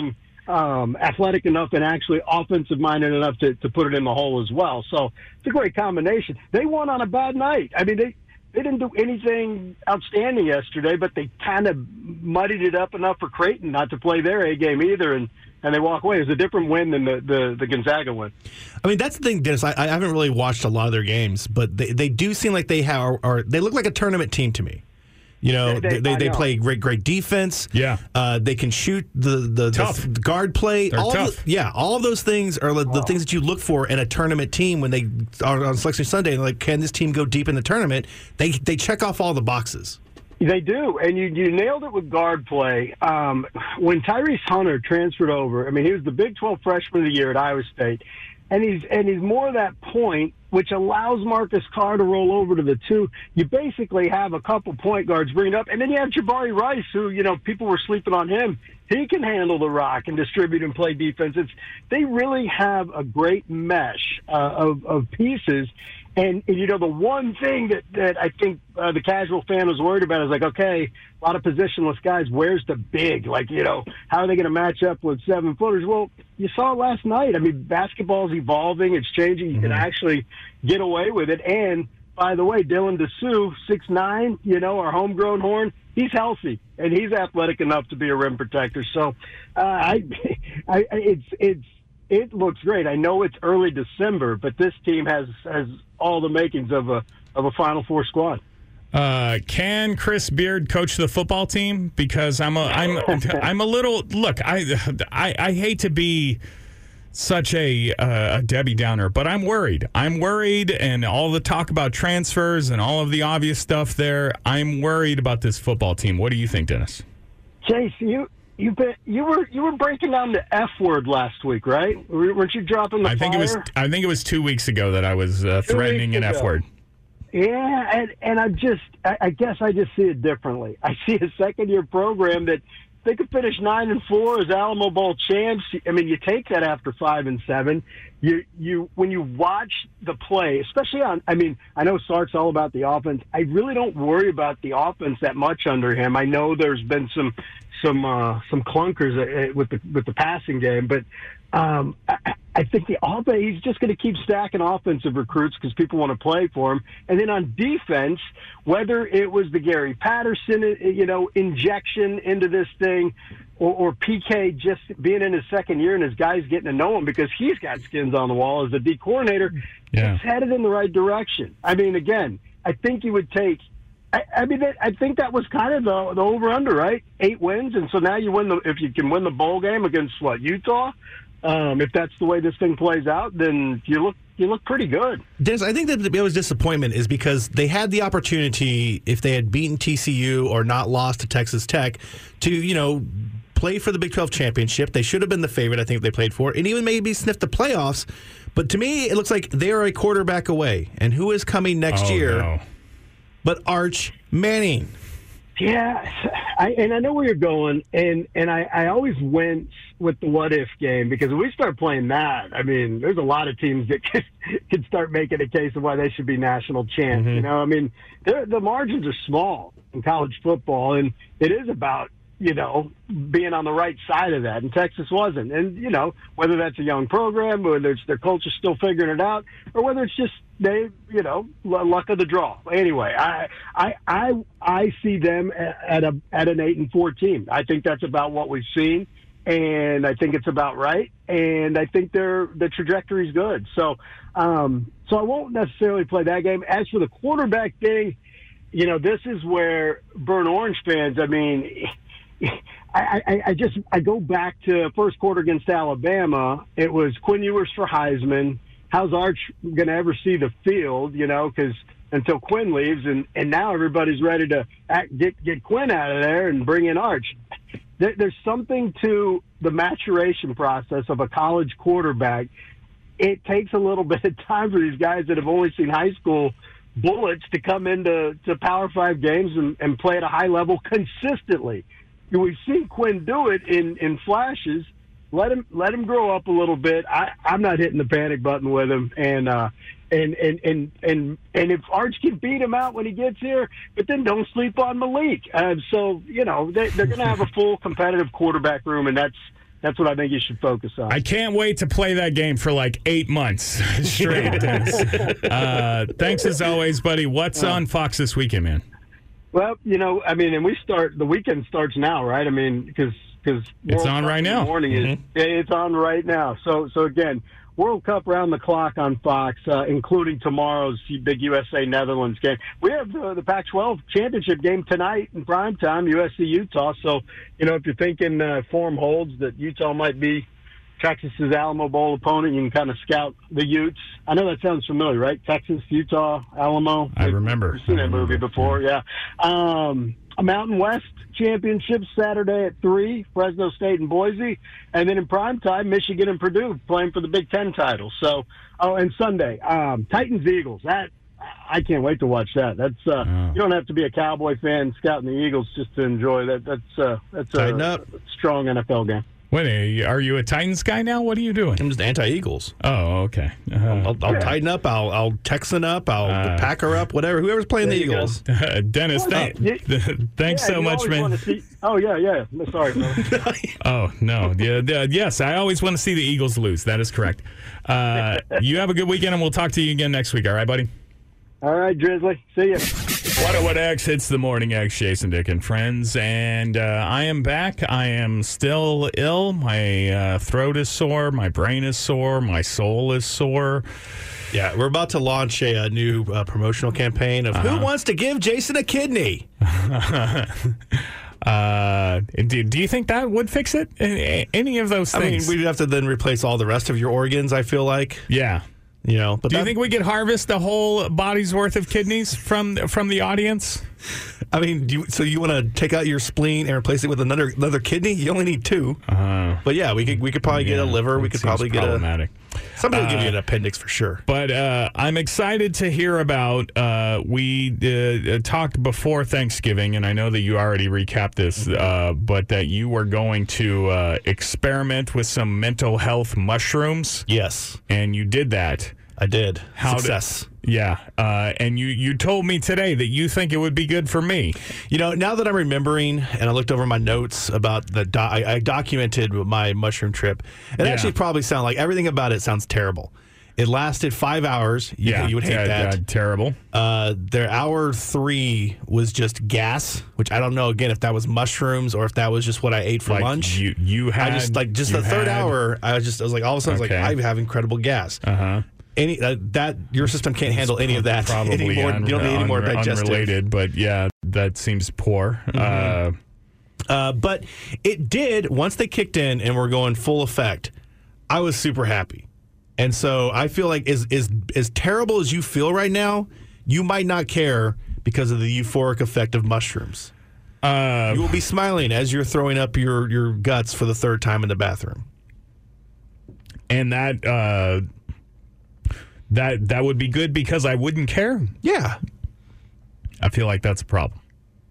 [SPEAKER 9] um, athletic enough and actually offensive-minded enough to, to put it in the hole as well. So it's a great combination. They won on a bad night. I mean, they, they didn't do anything outstanding yesterday, but they kind of muddied it up enough for Creighton not to play their A game either, and, and they walk away. It was a different win than the, the, the Gonzaga win.
[SPEAKER 4] I mean, that's the thing, Dennis. I, I haven't really watched a lot of their games, but they, they do seem like they have, or they look like a tournament team to me. You know, they they, they know. play great great defense.
[SPEAKER 3] Yeah,
[SPEAKER 4] uh, they can shoot the the, the guard play.
[SPEAKER 3] They're
[SPEAKER 4] all
[SPEAKER 3] tough.
[SPEAKER 4] The, yeah, all of those things are the
[SPEAKER 9] Oh.
[SPEAKER 4] things that you look for in a tournament team when they are on Selection Sunday. And like, can this team go deep in the tournament? They they check off all the boxes.
[SPEAKER 9] They do, and you, you nailed it with guard play. Um, when Tyrese Hunter transferred over, I mean, he was the Big twelve Freshman of the Year at Iowa State, and he's and he's more that point, which allows Marcus Carr to roll over to the two. You basically have a couple point guards bring it up, and then you have Jabari Rice, who, you know, people were sleeping on him. He can handle the rock and distribute and play defense. It's, they really have a great mesh uh, of, of pieces. And, and, you know, the one thing that, that I think uh, the casual fan was worried about is like, okay, a lot of positionless guys, where's the big? Like, you know, how are they going to match up with seven-footers? Well, you saw it last night. I mean, basketball's evolving. It's changing. You
[SPEAKER 3] Mm-hmm.
[SPEAKER 9] can actually get away with it. And, by the way, Dylan Dessou, six nine, you know, our homegrown horn, he's healthy, and he's athletic enough to be a rim protector. So uh, I, I, it's it's it looks great. I know it's early December, but this team has has all the makings of a of a Final Four squad.
[SPEAKER 3] Uh, can Chris Beard coach the football team? Because I'm a I'm I'm a little look. I I, I hate to be such a, uh, a Debbie Downer, but I'm worried. I'm worried, and all the talk about transfers and all of the obvious stuff there. I'm worried about this football team. What do you think, Dennis?
[SPEAKER 9] Chase, you you been, you were you were breaking down the F word last week, right? Weren't you dropping the
[SPEAKER 3] I think
[SPEAKER 9] fire?
[SPEAKER 3] it was. I think it was two weeks ago that I was uh, threatening an
[SPEAKER 9] ago.
[SPEAKER 3] F word.
[SPEAKER 9] Yeah, and, and I just, I, I guess I just see it differently. I see a second-year program that they could finish nine and four as Alamo Bowl champs. I mean, you take that after five and seven. You, you, when you watch the play, especially on, I mean, I know Sark's all about the offense. I really don't worry about the offense that much under him. I know there's been some, some, uh, some clunkers with the with the passing game, but um, I, I think the offense, he's just going to keep stacking offensive recruits because people want to play for him. And then on defense, whether it was the Gary Patterson, you know, injection into this thing, or, or P K just being in his second year and his guys getting to know him because he's got skins on the wall as the D coordinator,
[SPEAKER 3] Yeah.
[SPEAKER 9] it's headed in the right direction. I mean, again, I think you would take. I, I mean, that, I think that was kind of the, the over-under, right? Eight wins, and so now you win the. If you can win the bowl game against what, Utah, um, if that's the way this thing plays out, then you look you look pretty good.
[SPEAKER 4] Dennis, I think that it was disappointment is because they had the opportunity, if they had beaten T C U or not lost to Texas Tech, to, you know, play for the Big twelve championship. They should have been the favorite, I think, if they played for it, and even maybe sniffed the playoffs. But to me, it looks like they are a quarterback away. And who is coming next
[SPEAKER 3] Oh,
[SPEAKER 4] year
[SPEAKER 3] no.
[SPEAKER 4] but Arch Manning?
[SPEAKER 9] Yeah, I, and I know where you're going, and, and I, I always wince with the what-if game because when we start playing that, I mean, there's a lot of teams that could, could start making a case of why they should be national champs.
[SPEAKER 4] Mm-hmm.
[SPEAKER 9] You know, I mean, the margins are small in college football, and it is about, you know, being on the right side of that, and Texas wasn't. And, you know, whether that's a young program, whether it's their culture still figuring it out, or whether it's just they, you know, luck of the draw. Anyway, I I I, I see them at a at an eight and four team. I think that's about what we've seen, and I think it's about right. And I think their the trajectory's good. So, um, so I won't necessarily play that game. As for the quarterback thing, you know, this is where Burnt Orange fans. I mean. I, I, I just I go back to first quarter against Alabama. It was Quinn Ewers for Heisman. How's Arch going to ever see the field? You know, because until Quinn leaves, and, and now everybody's ready to act, get get Quinn out of there and bring in Arch. There, there's something to the maturation process of a college quarterback. It takes a little bit of time for these guys that have only seen high school bullets to come into to Power Five games and, and play at a high level consistently. We've seen Quinn do it in, in flashes. Let him let him grow up a little bit. I, I'm not hitting the panic button with him, and uh, and, and and and and if Arch can beat him out when he gets here, but then don't sleep on Malik. Uh, so you know they, they're going to have a full competitive quarterback room, and that's That's what I think you should focus on.
[SPEAKER 3] I can't wait to play that game for like eight months straight, Dennis. Uh, thanks as always, buddy. What's on Fox this weekend, man?
[SPEAKER 9] Well, you know, I mean, and we start, the weekend starts now, right? I mean, because because
[SPEAKER 3] It's on right now.
[SPEAKER 9] Morning is,
[SPEAKER 3] Mhm.
[SPEAKER 9] It's on right now. So, so again, World Cup round the clock on Fox, uh, including tomorrow's big U S A Netherlands game. We have the, the Pac twelve championship game tonight in prime time, U S C Utah. So, you know, if you're thinking uh, form holds that Utah might be Texas's Alamo Bowl opponent, you can kind of scout the Utes. I know that sounds familiar, right? Texas, Utah, Alamo.
[SPEAKER 3] I remember.
[SPEAKER 9] You've seen
[SPEAKER 3] I
[SPEAKER 9] that movie
[SPEAKER 3] remember.
[SPEAKER 9] before, yeah. Um, a Mountain West Championship Saturday at three, Fresno State and Boise. And then in prime time, Michigan and Purdue playing for the Big Ten title. So, oh, and Sunday, um, Titans-Eagles. That I can't wait to watch that. That's uh,
[SPEAKER 3] Oh.
[SPEAKER 9] You don't have to be a Cowboy fan scouting the Eagles just to enjoy that. That's uh, that's
[SPEAKER 4] Tighten
[SPEAKER 9] a
[SPEAKER 4] up.
[SPEAKER 9] strong N F L game.
[SPEAKER 3] Wait, are you a Titans guy now? What are you doing?
[SPEAKER 4] I'm just anti-Eagles.
[SPEAKER 3] Oh, okay. Uh,
[SPEAKER 4] I'll, I'll
[SPEAKER 9] Yeah.
[SPEAKER 4] tighten up. I'll, I'll Texan up. I'll
[SPEAKER 3] Uh,
[SPEAKER 4] pack her up. Whatever. Whoever's playing the
[SPEAKER 9] There you go.
[SPEAKER 4] Eagles.
[SPEAKER 3] Dennis,
[SPEAKER 9] Well,
[SPEAKER 3] thank,
[SPEAKER 9] yeah.
[SPEAKER 3] thanks
[SPEAKER 9] Yeah,
[SPEAKER 3] so
[SPEAKER 9] you
[SPEAKER 3] much,
[SPEAKER 9] always
[SPEAKER 3] man.
[SPEAKER 9] wanna see- oh, yeah, yeah. Sorry, brother.
[SPEAKER 3] Oh, no. Yeah, yeah, yes, I always want to see the Eagles lose. That is correct. Uh, you have a good weekend, and we'll talk to you again next week. All right, buddy?
[SPEAKER 9] All right, Drizzly. See ya.
[SPEAKER 3] What a What X, it's the Morning X, Jason Dick and friends, and uh, I am back. I am still ill. My uh, throat is sore, my brain is sore, my soul is sore.
[SPEAKER 4] Yeah, we're about to launch a, a new uh, promotional campaign of
[SPEAKER 3] Uh-huh.
[SPEAKER 4] who wants to give Jason a kidney.
[SPEAKER 3] uh, do, do you think that would fix it? A- Any of those
[SPEAKER 4] I mean,
[SPEAKER 3] things?
[SPEAKER 4] we'd have to then replace all the rest of your organs, I feel like.
[SPEAKER 3] yeah.
[SPEAKER 4] You know, but
[SPEAKER 3] Do you
[SPEAKER 4] that-
[SPEAKER 3] think we could harvest a whole body's worth of kidneys from from the audience?
[SPEAKER 4] I mean, do you, so you want to take out your spleen and replace it with another another kidney? You only need two.
[SPEAKER 3] Uh,
[SPEAKER 4] But yeah, we could we could probably get a
[SPEAKER 3] yeah,
[SPEAKER 4] liver. We
[SPEAKER 3] it
[SPEAKER 4] could
[SPEAKER 3] seems
[SPEAKER 4] probably get a.
[SPEAKER 3] problematic.
[SPEAKER 4] Somebody will give
[SPEAKER 3] Uh,
[SPEAKER 4] you an appendix for sure.
[SPEAKER 3] But uh, I'm excited to hear about. Uh, we uh, talked before Thanksgiving, and I know that you already recapped this, uh, but that you were going to uh, experiment with some mental health mushrooms,
[SPEAKER 4] Yes,
[SPEAKER 3] and you did that.
[SPEAKER 4] I did.
[SPEAKER 3] How did-
[SPEAKER 4] Success.
[SPEAKER 3] Yeah, uh, and you, you told me today that you think it would be good for me.
[SPEAKER 4] You know, now that I'm remembering, and I looked over my notes about the, do- I, I documented my mushroom trip. It
[SPEAKER 3] Yeah.
[SPEAKER 4] actually probably sounds like everything about it sounds terrible. It lasted five hours. You,
[SPEAKER 3] Yeah,
[SPEAKER 4] you would hate
[SPEAKER 3] uh,
[SPEAKER 4] that.
[SPEAKER 3] uh, terrible.
[SPEAKER 4] Uh, their hour three was just gas, which I don't know again if that was mushrooms or if that was just what I ate for
[SPEAKER 3] Like
[SPEAKER 4] lunch.
[SPEAKER 3] you, you had.
[SPEAKER 4] I just like just
[SPEAKER 3] you
[SPEAKER 4] the third
[SPEAKER 3] had-
[SPEAKER 4] hour. I was just I was like all of a sudden I was
[SPEAKER 3] Okay.
[SPEAKER 4] like I have incredible gas.
[SPEAKER 3] Uh huh.
[SPEAKER 4] Any uh, that your system can't handle any of that
[SPEAKER 3] Probably
[SPEAKER 4] anymore.
[SPEAKER 3] un-
[SPEAKER 4] you don't need any more
[SPEAKER 3] unre-
[SPEAKER 4] digestive.
[SPEAKER 3] unrelated, but yeah, that seems poor. Uh,
[SPEAKER 4] Uh, but it did once they kicked in and were going full effect. I was super happy, and so I feel like as as as terrible as you feel right now, you might not care because of the euphoric effect of mushrooms.
[SPEAKER 3] uh,
[SPEAKER 4] You will be smiling as you're throwing up your your guts for the third time in the bathroom.
[SPEAKER 3] and that uh, that that would be good because I wouldn't care.
[SPEAKER 4] Yeah,
[SPEAKER 3] I feel like that's a problem.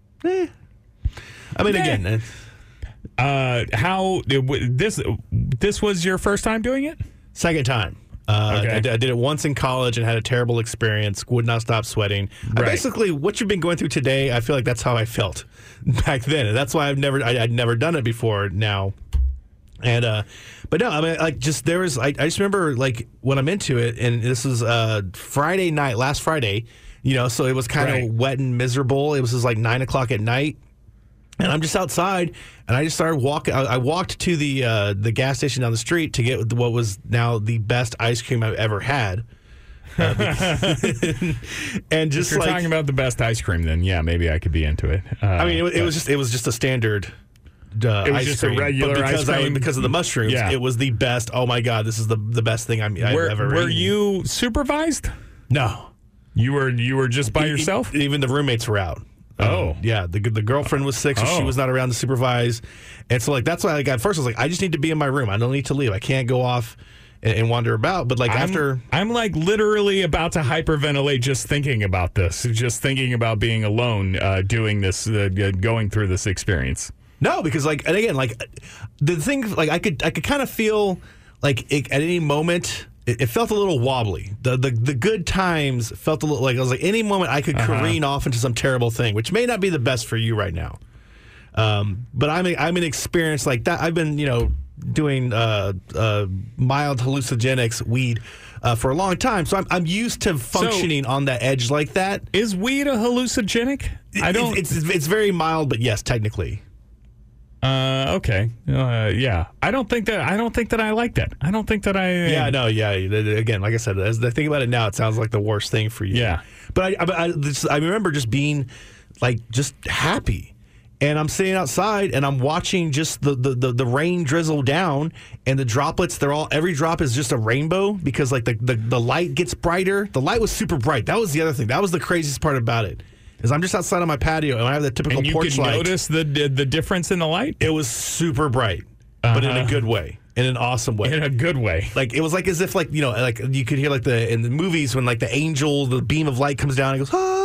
[SPEAKER 4] I mean
[SPEAKER 3] Yeah.
[SPEAKER 4] again. uh,
[SPEAKER 3] Uh, how this this was your first time doing it?
[SPEAKER 4] Second time. Uh,
[SPEAKER 3] Okay.
[SPEAKER 4] I, did- I did it once in college and had a terrible experience. Would not stop sweating. I
[SPEAKER 3] Right.
[SPEAKER 4] basically, what you've been going through today, I feel like that's how I felt back then, and that's why I've never, I, I'd never done it before. Now, and uh, but no, I mean, like, just there was, I, I just remember like when I'm into it, and this was uh Friday night, last Friday, you know, so it was kind of
[SPEAKER 3] Right.
[SPEAKER 4] wet and miserable. It was just like nine o'clock at night. And I'm just outside, and I just started walking. I, I walked to the uh, the gas station down the street to get what was now the best ice cream I've ever had. Uh, because- and just
[SPEAKER 3] If you're
[SPEAKER 4] like,
[SPEAKER 3] talking about the best ice cream, then yeah, maybe I could be into it. Uh,
[SPEAKER 4] I mean, it, it
[SPEAKER 3] but-
[SPEAKER 4] was just it was just a standard. Uh,
[SPEAKER 3] It was
[SPEAKER 4] ice
[SPEAKER 3] just a
[SPEAKER 4] cream.
[SPEAKER 3] regular
[SPEAKER 4] but because
[SPEAKER 3] ice
[SPEAKER 4] I,
[SPEAKER 3] cream?
[SPEAKER 4] because of the mushrooms.
[SPEAKER 3] Yeah.
[SPEAKER 4] It was the best. Oh my god, this is the the best thing I'm, I've
[SPEAKER 3] Were,
[SPEAKER 4] ever.
[SPEAKER 3] were
[SPEAKER 4] eaten.
[SPEAKER 3] you supervised?
[SPEAKER 4] No,
[SPEAKER 3] You were you were just by
[SPEAKER 4] E-
[SPEAKER 3] yourself?
[SPEAKER 4] e- Even the roommates were out.
[SPEAKER 3] Oh.
[SPEAKER 4] Um, yeah. The the girlfriend was sick, so she
[SPEAKER 3] Oh.
[SPEAKER 4] was not around to supervise. And so, like, that's why, like, at first I was like, I just need to be in my room. I don't need to leave. I can't go off and, and wander about. But, like,
[SPEAKER 3] I'm,
[SPEAKER 4] after.
[SPEAKER 3] I'm like literally about to hyperventilate just thinking about this, just thinking about being alone, uh, doing this, uh, going through this experience.
[SPEAKER 4] No, because, like, and again, like, the thing, like, I could I could kind of feel, like, it, at any moment. It, it felt a little wobbly. The, the the good times felt a little like I was like any moment I could
[SPEAKER 3] Uh-huh.
[SPEAKER 4] careen off into some terrible thing, which may not be the best for you right now. Um, but I'm a, I'm an experience like that. I've been you know doing uh, uh, mild hallucinogenics, weed, uh, for a long time. So I'm, I'm used to functioning so, on that edge like that.
[SPEAKER 3] Is weed a hallucinogenic? I don't.
[SPEAKER 4] It's, it's, it's very mild, but yes, technically.
[SPEAKER 3] Uh, okay. Uh, yeah. I don't think that I don't think that I like that. I don't think that I.
[SPEAKER 4] Yeah, no, yeah. Again, like I said, as I think about it now, it sounds like the worst thing for you.
[SPEAKER 3] Yeah.
[SPEAKER 4] But I, I, I, this, I remember just being like just happy. And I'm sitting outside and I'm watching just the, the, the, the rain drizzle down and the droplets, they're all, every drop is just a rainbow because like the, the, the light gets brighter. The light was super bright. That was the other thing. That was the craziest part about it. Is I'm just outside on my patio and I have the typical
[SPEAKER 3] and you
[SPEAKER 4] porch
[SPEAKER 3] could
[SPEAKER 4] light.
[SPEAKER 3] Notice the the difference in the light?
[SPEAKER 4] It was super bright,
[SPEAKER 3] uh-huh.
[SPEAKER 4] but in a good way. In an awesome way.
[SPEAKER 3] In a good way.
[SPEAKER 4] Like it was like as if like, you know, like you could hear like the in the movies when like the angel, the beam of light comes down and goes, ah.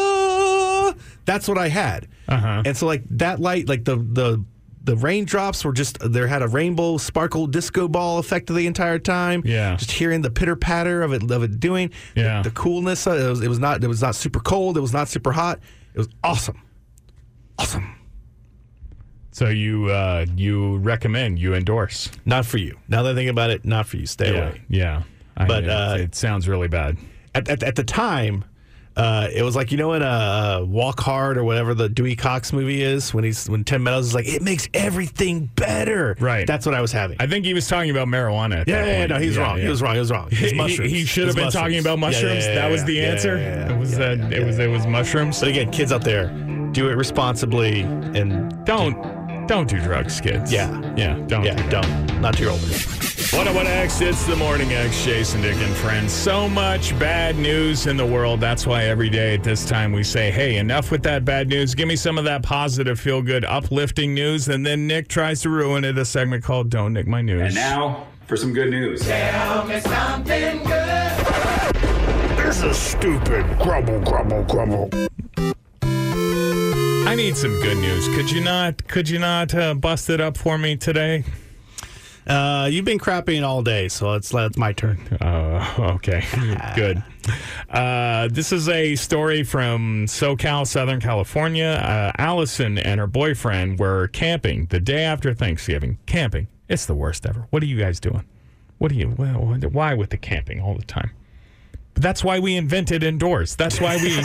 [SPEAKER 4] That's what I had.
[SPEAKER 3] Uh-huh.
[SPEAKER 4] And so like that light, like the the the raindrops were just, there had a rainbow sparkle disco ball effect the entire time.
[SPEAKER 3] Yeah.
[SPEAKER 4] Just hearing the pitter patter of it of it doing.
[SPEAKER 3] Yeah.
[SPEAKER 4] The, the coolness. It was, it was not it was not super cold. It was not super hot. It was awesome. Awesome.
[SPEAKER 3] So you uh, you recommend, you endorse.
[SPEAKER 4] Not for you. Now that I think about it, not for you. Stay
[SPEAKER 3] yeah,
[SPEAKER 4] away.
[SPEAKER 3] Yeah. I
[SPEAKER 4] But
[SPEAKER 3] mean,
[SPEAKER 4] uh,
[SPEAKER 3] it, it sounds really bad.
[SPEAKER 4] At, at, at the time, uh, it was like, you know, in a uh, Walk Hard or whatever the Dewey Cox movie is, when he's when Tim Meadows is like, it makes everything better.
[SPEAKER 3] Right.
[SPEAKER 4] That's what I was having.
[SPEAKER 3] I think he was talking about marijuana at
[SPEAKER 4] yeah,
[SPEAKER 3] that
[SPEAKER 4] yeah,
[SPEAKER 3] point.
[SPEAKER 4] yeah, no, he's
[SPEAKER 3] yeah,
[SPEAKER 4] wrong.
[SPEAKER 3] Yeah.
[SPEAKER 4] He was wrong. He was wrong. It was mushrooms.
[SPEAKER 3] He, he should
[SPEAKER 4] It
[SPEAKER 3] have
[SPEAKER 4] was
[SPEAKER 3] been
[SPEAKER 4] mushrooms.
[SPEAKER 3] talking about mushrooms.
[SPEAKER 4] Yeah, yeah, yeah,
[SPEAKER 3] that was
[SPEAKER 4] yeah,
[SPEAKER 3] the
[SPEAKER 4] yeah,
[SPEAKER 3] answer.
[SPEAKER 4] yeah, yeah,
[SPEAKER 3] it was
[SPEAKER 4] yeah,
[SPEAKER 3] that.
[SPEAKER 4] yeah,
[SPEAKER 3] it
[SPEAKER 4] yeah,
[SPEAKER 3] was.
[SPEAKER 4] yeah.
[SPEAKER 3] It was mushrooms.
[SPEAKER 4] But again, kids out there, do it responsibly and
[SPEAKER 3] don't don't do drugs, kids.
[SPEAKER 4] Yeah,
[SPEAKER 3] yeah. Don't.
[SPEAKER 4] Yeah,
[SPEAKER 3] do
[SPEAKER 4] don't. Not too old.
[SPEAKER 3] one oh one X, it's the Morning X, Jason Dick and friends. So much bad news in the world. That's why every day at this time we say, hey, enough with that bad news. Give me some of that positive, feel-good, uplifting news. And then Nick tries to ruin it, a segment called Don't Nick My News.
[SPEAKER 10] And now for some good news.
[SPEAKER 7] Tell me something good.
[SPEAKER 1] This is stupid. Grumble, grumble, grumble.
[SPEAKER 3] I need some good news. Could you not, could you not uh, bust it up for me today?
[SPEAKER 4] Uh, you've been crapping all day, so it's, it's my turn.
[SPEAKER 3] Uh, okay, good. Uh, this is a story from SoCal, Southern California. Uh, Allison and her boyfriend were camping the day after Thanksgiving. Camping. It's the worst ever. What are you guys doing? What are you, well, why with the camping all the time? But that's why we invented indoors. That's why we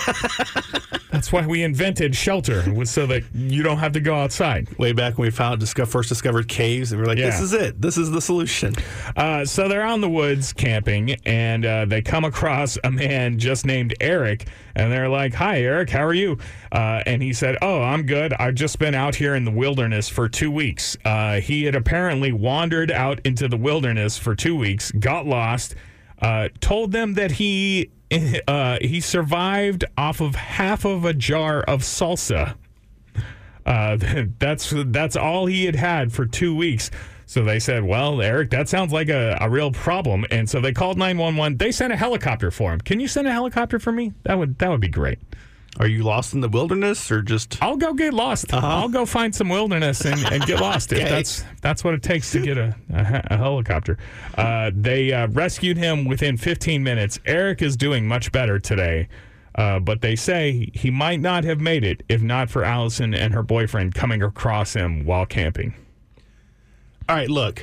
[SPEAKER 3] That's why we invented shelter, was so that you don't have to go outside.
[SPEAKER 4] Way back when we found discover, first discovered caves, and we were like,
[SPEAKER 3] Yeah.
[SPEAKER 4] this is it. This is the solution.
[SPEAKER 3] Uh, so they're out in the woods camping, and uh, they come across a man just named Eric, and they're like, hi, Eric, how are you? Uh, and he said, oh, I'm good. I've just been out here in the wilderness for two weeks. Uh, he had apparently wandered out into the wilderness for two weeks, got lost, uh, told them that he uh, he survived off of half of a jar of salsa. Uh, that's that's all he had had for two weeks. So they said, well, Eric, that sounds like a, a real problem. And so they called nine one one. They sent a helicopter for him. Can you send a helicopter for me? That would that would be great.
[SPEAKER 4] Are you lost in the wilderness or just...
[SPEAKER 3] I'll go get lost.
[SPEAKER 4] Uh-huh.
[SPEAKER 3] I'll go find some wilderness and, and get lost. If
[SPEAKER 4] Okay.
[SPEAKER 3] that's that's what it takes to get a, a, a helicopter. Uh, they uh, rescued him within fifteen minutes. Eric is doing much better today. Uh, but they say he might not have made it if not for Allison and her boyfriend coming across him while camping.
[SPEAKER 4] All right, look.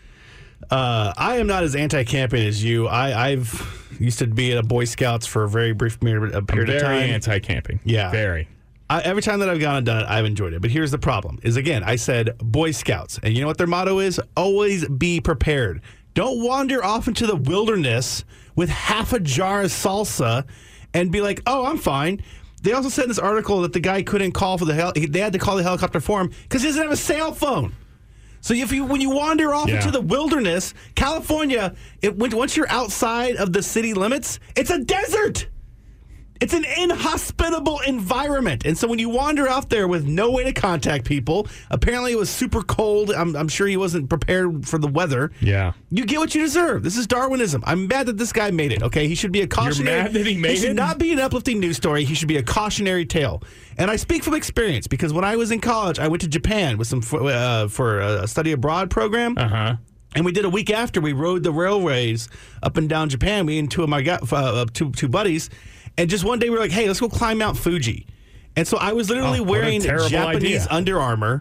[SPEAKER 4] Uh, I am not as anti-camping as you. I, I've used to be at a Boy Scouts for a very brief period, a period
[SPEAKER 3] I'm
[SPEAKER 4] of
[SPEAKER 3] very
[SPEAKER 4] time.
[SPEAKER 3] anti-camping.
[SPEAKER 4] Yeah.
[SPEAKER 3] Very.
[SPEAKER 4] I, every time that I've gone and done it, I've enjoyed it. But here's the problem: is again, I said Boy Scouts, and you know what their motto is? Always be prepared. Don't wander off into the wilderness with half a jar of salsa and be like, "Oh, I'm fine." They also said in this article that the guy couldn't call for the hel- they had to call the helicopter for him because he doesn't have a cell phone. So if you when you wander off
[SPEAKER 3] Yeah.
[SPEAKER 4] into the wilderness, California, it, when, once you're outside of the city limits, it's a desert. It's an inhospitable environment. And so when you wander out there with no way to contact people, apparently it was super cold. I'm, I'm sure he wasn't prepared for the weather.
[SPEAKER 3] Yeah.
[SPEAKER 4] You get what you deserve. This is Darwinism. I'm mad that this guy made it, okay? He should be a cautionary.
[SPEAKER 3] mad that he made
[SPEAKER 4] should
[SPEAKER 3] it?
[SPEAKER 4] not be an uplifting news story. He should be a cautionary tale. And I speak from experience because when I was in college, I went to Japan with some uh, for a study abroad program.
[SPEAKER 3] Uh-huh.
[SPEAKER 4] And we did a week after. We rode the railways up and down Japan. Me and two of my gu- uh, two, two buddies. And just one day we were like, hey, let's go climb Mount Fuji. And so I was literally
[SPEAKER 3] Oh, what a
[SPEAKER 4] wearing
[SPEAKER 3] terrible
[SPEAKER 4] Japanese
[SPEAKER 3] idea.
[SPEAKER 4] Under Armour,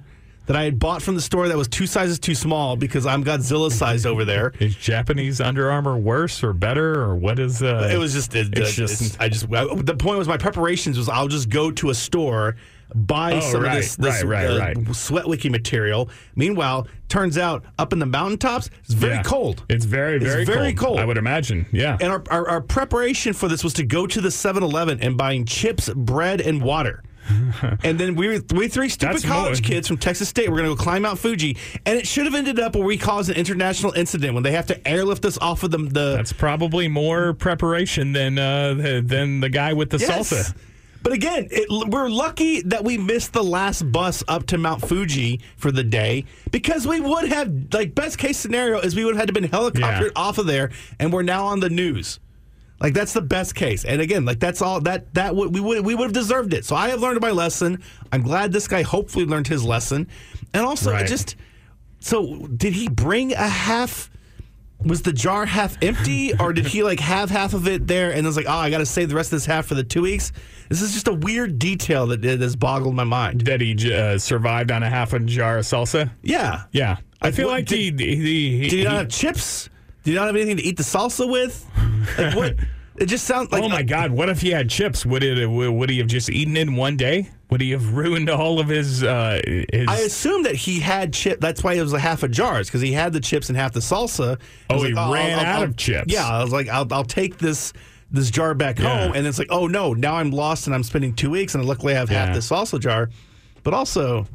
[SPEAKER 4] that I had bought from the store that was two sizes too small because I'm Godzilla sized over there.
[SPEAKER 3] Is Japanese Under Armour worse or better, or what is? Uh,
[SPEAKER 4] it was just. It,
[SPEAKER 3] it's
[SPEAKER 4] uh,
[SPEAKER 3] just.
[SPEAKER 4] It's, I just. I, the point was my preparations was I'll just go to a store, buy
[SPEAKER 3] Oh,
[SPEAKER 4] some
[SPEAKER 3] right,
[SPEAKER 4] of this, this
[SPEAKER 3] right, right,
[SPEAKER 4] uh,
[SPEAKER 3] right.
[SPEAKER 4] sweat wiki material. Meanwhile, turns out up in the mountaintops, it's very
[SPEAKER 3] Yeah.
[SPEAKER 4] cold.
[SPEAKER 3] It's very, very,
[SPEAKER 4] It's very cold.
[SPEAKER 3] I would imagine. Yeah.
[SPEAKER 4] And our, our, our preparation for this was to go to the seven eleven and buying chips, bread, and water. And then we were we three stupid
[SPEAKER 3] That's
[SPEAKER 4] college
[SPEAKER 3] more-
[SPEAKER 4] kids from Texas State. We're going to go climb Mount Fuji, and it should have ended up where we caused an international incident when they have to airlift us off of the. the
[SPEAKER 3] That's probably more preparation than uh, the, than the guy with the
[SPEAKER 4] yes.
[SPEAKER 3] salsa.
[SPEAKER 4] But again, it, we're lucky that we missed the last bus up to Mount Fuji for the day because we would have, like, best case scenario is we would have had to been helicoptered
[SPEAKER 3] Yeah.
[SPEAKER 4] off of there, and we're now on the news. Like, that's the best case. And again, like, that's all that that would we would we would have deserved it. So I have learned my lesson. I'm glad this guy hopefully learned his lesson. And also, it
[SPEAKER 3] Right.
[SPEAKER 4] just so did he bring a half? Was the jar half empty, or did he like have half of it there and was like, oh, I got to save the rest of this half for the two weeks? This is just a weird detail that that has boggled my mind.
[SPEAKER 3] That he uh, survived on a half a jar of salsa.
[SPEAKER 4] Yeah,
[SPEAKER 3] Yeah, I
[SPEAKER 4] Like,
[SPEAKER 3] feel
[SPEAKER 4] what-
[SPEAKER 3] like
[SPEAKER 4] did-
[SPEAKER 3] he, he, he,
[SPEAKER 4] did he
[SPEAKER 3] he
[SPEAKER 4] not have chips? Did he not have anything to eat the salsa with? Like what? It just sounds like
[SPEAKER 3] oh my God! What if he had chips? Would it? Would he have just eaten it in one day? Would he have ruined all of his? Uh, his...
[SPEAKER 4] I assume that he had chip. That's why it was a half a jars because he had the chips and half the salsa. I
[SPEAKER 3] Oh,
[SPEAKER 4] was
[SPEAKER 3] he
[SPEAKER 4] like,
[SPEAKER 3] ran
[SPEAKER 4] I'll-
[SPEAKER 3] out
[SPEAKER 4] I'll-
[SPEAKER 3] of chips.
[SPEAKER 4] Yeah, I was like, I'll, I'll take this this jar back
[SPEAKER 3] Yeah.
[SPEAKER 4] home, and it's like, oh no, now I'm lost and I'm spending two weeks, and luckily I have
[SPEAKER 3] Yeah.
[SPEAKER 4] half this salsa jar. But also,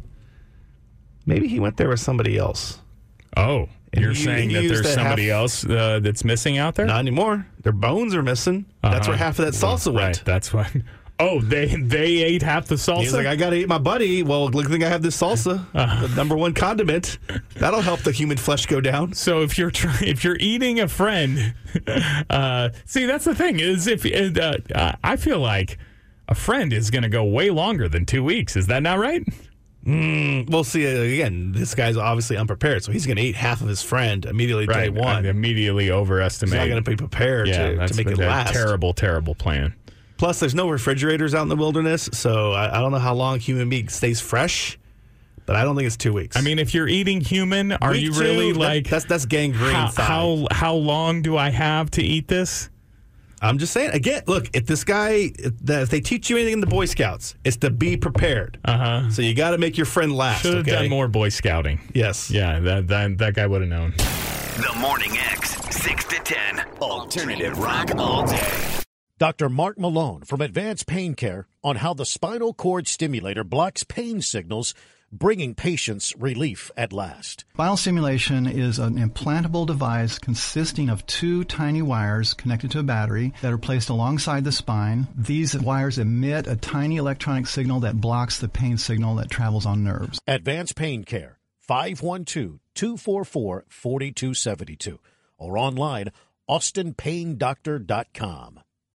[SPEAKER 4] maybe he went there with somebody else.
[SPEAKER 3] Oh,
[SPEAKER 4] And
[SPEAKER 3] you're
[SPEAKER 4] he-
[SPEAKER 3] saying
[SPEAKER 4] he
[SPEAKER 3] that
[SPEAKER 4] used
[SPEAKER 3] there's
[SPEAKER 4] that
[SPEAKER 3] somebody
[SPEAKER 4] half-
[SPEAKER 3] else uh, that's missing out there?
[SPEAKER 4] Not anymore. Their bones are missing. That's
[SPEAKER 3] Uh-huh.
[SPEAKER 4] where half of that salsa
[SPEAKER 3] Well,
[SPEAKER 4] went.
[SPEAKER 3] Right, that's what. Oh, they they ate half the salsa.
[SPEAKER 4] He's like, I got to eat my buddy. Well, look, I think I have this salsa,
[SPEAKER 3] Uh-huh.
[SPEAKER 4] the number one condiment. That'll help the human flesh go down.
[SPEAKER 3] So if you're try- if you're eating a friend, uh, see that's the thing is if uh, uh, I feel like a friend is going to go way longer than two weeks. Is that not right?
[SPEAKER 4] Mm, we'll see. Again, this guy's obviously unprepared, so he's going to eat half of his friend immediately day
[SPEAKER 3] Right.
[SPEAKER 4] one.
[SPEAKER 3] I immediately
[SPEAKER 4] He's
[SPEAKER 3] overestimate.
[SPEAKER 4] not going to be prepared
[SPEAKER 3] yeah,
[SPEAKER 4] to,
[SPEAKER 3] that's
[SPEAKER 4] to make
[SPEAKER 3] a,
[SPEAKER 4] it
[SPEAKER 3] a
[SPEAKER 4] last.
[SPEAKER 3] terrible, terrible plan.
[SPEAKER 4] Plus, there's no refrigerators out in the wilderness, so I, I don't know how long human meat stays fresh, but I don't think it's two weeks.
[SPEAKER 3] I mean, if you're eating human, are
[SPEAKER 4] Week
[SPEAKER 3] you
[SPEAKER 4] two,
[SPEAKER 3] really
[SPEAKER 4] that-
[SPEAKER 3] like
[SPEAKER 4] that's that's gangrene
[SPEAKER 3] how,
[SPEAKER 4] thigh.
[SPEAKER 3] how how long do I have to eat this?
[SPEAKER 4] I'm just saying. Again, look, if this guy, if, the, if they teach you anything in the Boy Scouts, it's to be prepared.
[SPEAKER 3] Uh huh.
[SPEAKER 4] So you got to make your friend last.
[SPEAKER 3] Should have
[SPEAKER 4] okay?
[SPEAKER 3] done more Boy Scouting.
[SPEAKER 4] Yes.
[SPEAKER 3] Yeah, that that, that guy would have known.
[SPEAKER 5] The Morning X, six to ten. Alternative rock all day.
[SPEAKER 1] Doctor Mark Malone from Advanced Pain Care on how the spinal cord stimulator blocks pain signals, bringing patients relief at last.
[SPEAKER 2] Spinal stimulation is an implantable device consisting of two tiny wires connected to a battery that are placed alongside the spine. These wires emit a tiny electronic signal that blocks the pain signal that travels on nerves.
[SPEAKER 1] Advanced Pain Care, five one two, two four four, four two seven two, or online, austin pain doctor dot com.